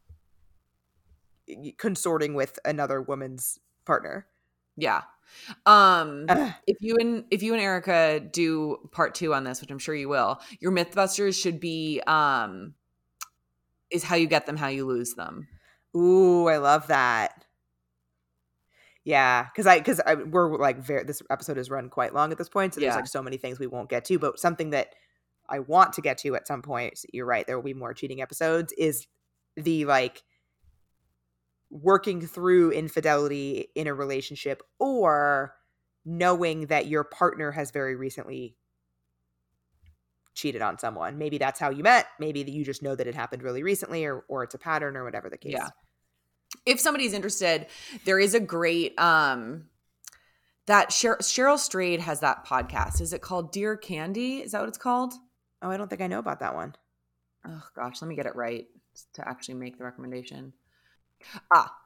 consorting with another woman's partner. Yeah. Um Ugh. if you and if you and Erica do part two on this, which I'm sure you will, your Mythbusters should be um is how you get them, how you lose them. Ooh, I love that. Yeah, because I because I we're like very this episode is run quite long at this point, so there's yeah. like so many things we won't get to, but something that I want to get to at some point, so you're right, there will be more cheating episodes, is the like working through infidelity in a relationship or knowing that your partner has very recently cheated on someone. Maybe that's how you met. Maybe that you just know that it happened really recently or or it's a pattern or whatever the case. Yeah. If somebody's interested, there is a great um that Cheryl, Cheryl Strayed has that podcast. Is it called Dear Candy? Is that what it's called? Oh, I don't think I know about that one. Oh gosh, let me get it right to actually make the recommendation. Ah.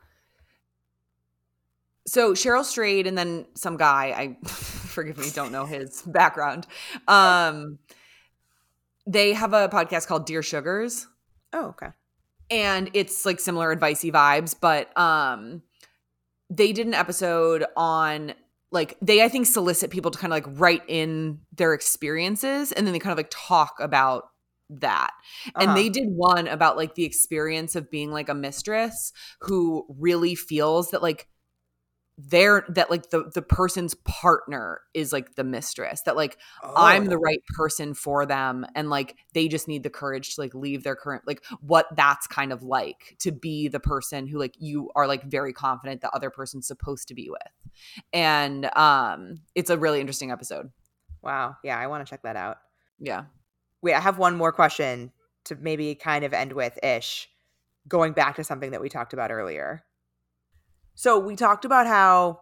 So Cheryl Strayed and then some guy, I forgive me, don't know his background. Um, they have a podcast called Dear Sugars. Oh, okay. And it's like similar advicey vibes, but um, they did an episode on like they, I think, solicit people to kind of like write in their experiences and then they kind of like talk about that. Uh-huh. And they did one about like the experience of being like a mistress who really feels that like they're that like the the person's partner is like the mistress, that like oh. I'm the right person for them and like they just need the courage to like leave their current, like what that's kind of like to be the person who like you are like very confident the other person's supposed to be with. And um it's a really interesting episode. Wow. Yeah, I want to check that out. Yeah. Wait, I have one more question to maybe kind of end with ish, going back to something that we talked about earlier. So we talked about how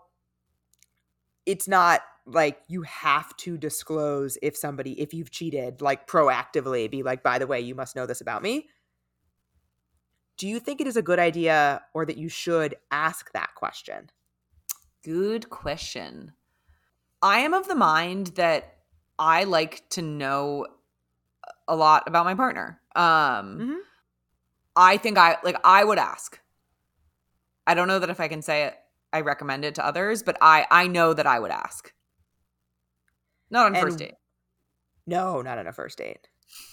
it's not like you have to disclose if somebody, if you've cheated, like proactively be like, by the way, you must know this about me. Do you think it is a good idea or that you should ask that question? Good question. I am of the mind that I like to know a lot about my partner. Um, Mm-hmm. I think I like I would ask. I don't know that if I can say it, I recommend it to others, but I I know that I would ask. Not on And first date. No, not on a first date.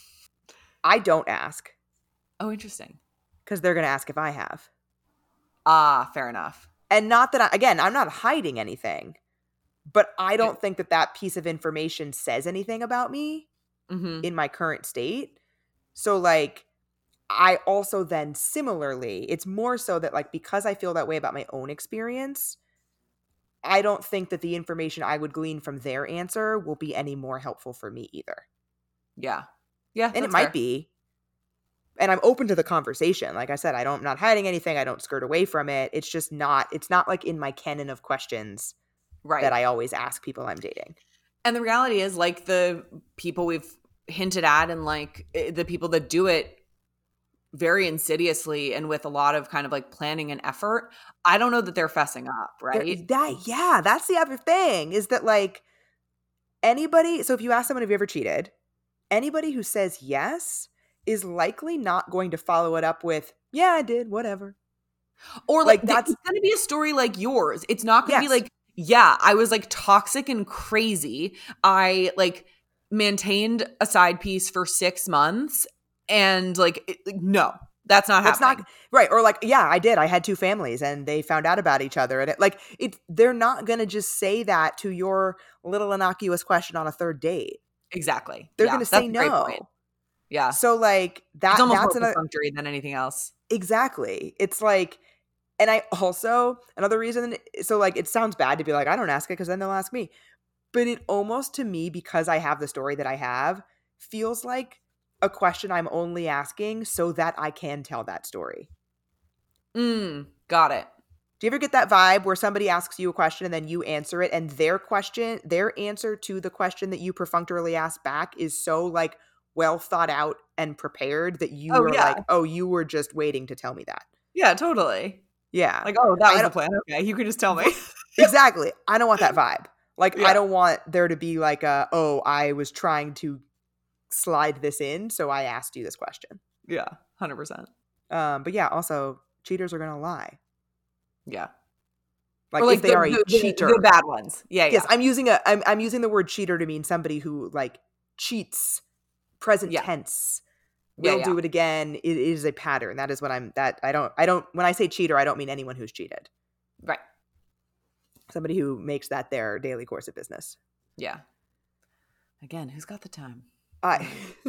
I don't ask Oh, interesting. because they're going to ask if I have. Ah, fair enough. And not that, I, again, I'm not hiding anything, but I don't think that that piece of information says anything about me Mm-hmm. in my current state. So, like, I also then similarly, it's more so that, like, because I feel that way about my own experience, I don't think that the information I would glean from their answer will be any more helpful for me either. Yeah. Yeah. And it that's might fair. be. And I'm open to the conversation. Like I said, I don't, I'm not hiding anything. I don't skirt away from it. It's just not, it's not like in my canon of questions Right. that I always ask people I'm dating. And the reality is, like, the people we've hinted at and like the people that do it very insidiously and with a lot of kind of like planning and effort, I don't know that they're fessing up, right? There, that, yeah, that's the other thing is that, like, anybody, so if you ask someone, have you ever cheated? Anybody who says yes is likely not going to follow it up with, yeah, I did, whatever. Or Like, like, that's- it's going to be a story like yours. It's not going to Yes. be like, yeah, I was like toxic and crazy. I like maintained a side piece for six months and like, it, like, no, that's not That's happening. not right. Or like, yeah, I did. I had two families and they found out about each other. And it, like, it, they're not going to just say that to your little innocuous question on a third date. Exactly. They're Yeah, going to that's say a great no. point. Yeah. So like that, It's almost that's more another, perfunctory than anything else. exactly. It's like, and I also, another reason, so like, it sounds bad to be like, I don't ask it because then they'll ask me. But it almost, to me, because I have the story that I have, feels like a question I'm only asking so that I can tell that story. Mm, got it. Do you ever get that vibe where somebody asks you a question and then you answer it and their question, their answer to the question that you perfunctorily asked back is so like well thought out and prepared that you Oh, were yeah. like, oh, you were just waiting to tell me that. Yeah, totally. Yeah. Like, oh, that I was the don't- plan. Okay, you can just tell me. Exactly. I don't want that vibe. Like, Yeah. I don't want there to be like a, oh, I was trying to slide this in, so I asked you this question. Yeah, one hundred percent. Um, but yeah, also, cheaters are going to lie. Yeah. Like, Or, like if they the, are a the, the- cheater. The bad ones. Yeah, Yes, yeah. I'm using a I'm I'm using the word cheater to mean somebody who like cheats, present Yeah. tense, Yeah, will yeah. do it again. It is a pattern. That is what I'm that I don't I don't when I say cheater, I don't mean anyone who's cheated. Right. Somebody who makes that their daily course of business. Yeah. Again, who's got the time? I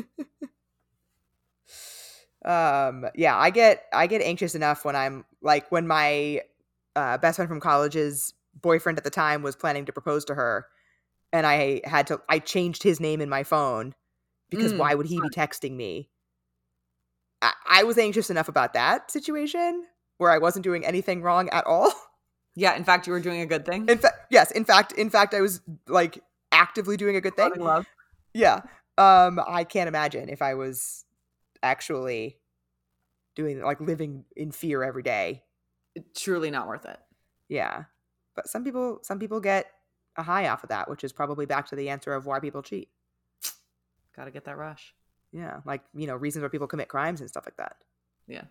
um yeah, I get I get anxious enough when I'm like when my uh, best friend from college's boyfriend at the time was planning to propose to her, and I had to I changed his name in my phone because Mm, why would he be texting me? I, I was anxious enough about that situation where I wasn't doing anything wrong at all. Yeah, in fact, you were doing a good thing. In fact, yes, in fact, in fact, I was like actively doing a good thing. Falling in love. Yeah. Um, I can't imagine if I was actually doing like living in fear every day. Truly not worth it. Yeah. But some people some people get a high off of that, which is probably back to the answer of why people cheat. Got to get that rush. Yeah, like, you know, reasons why people commit crimes and stuff like that. Yeah.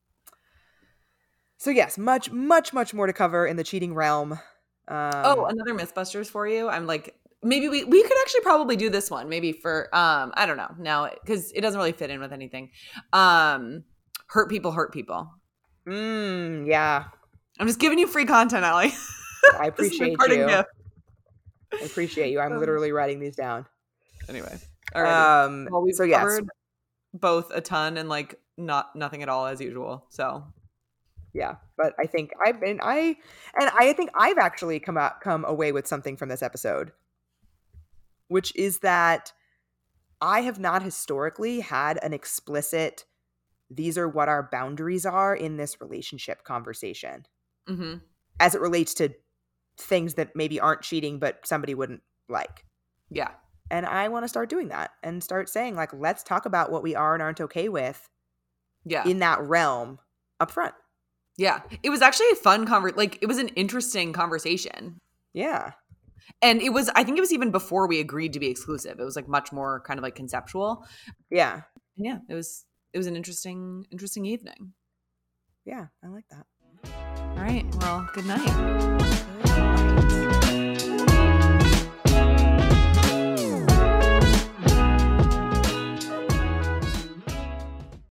So yes, much much much more to cover in the cheating realm. Um, Oh, another Mythbusters for you. I'm like, maybe we we could actually probably do this one. Maybe for um, I don't know. No, because it doesn't really fit in with anything. Um, hurt people, hurt people. mm, yeah. I'm just giving you free content, Allie. I This is my appreciate parting you. gift. I appreciate you. I'm literally writing these down. Anyway, all right. Um, Well, we've so yes, covered both a ton and like not nothing at all as usual. So yeah. But I think I've been I and I think I've actually come out come away with something from this episode. which is that I have not historically had an explicit, these are what our boundaries are in this relationship conversation. Mm-hmm. As it relates to things that maybe aren't cheating, but somebody wouldn't like. Yeah. And I want to start doing that and start saying, like, let's talk about what we are and aren't okay with Yeah. in that realm up front. Yeah. It was actually a fun conversation. Like, it was an interesting conversation. Yeah. And it was, I think it was even before we agreed to be exclusive. It was like much more kind of like conceptual. Yeah. And yeah, it was, it was an interesting, interesting evening. Yeah. I like that. All right. Well, good night. Good night.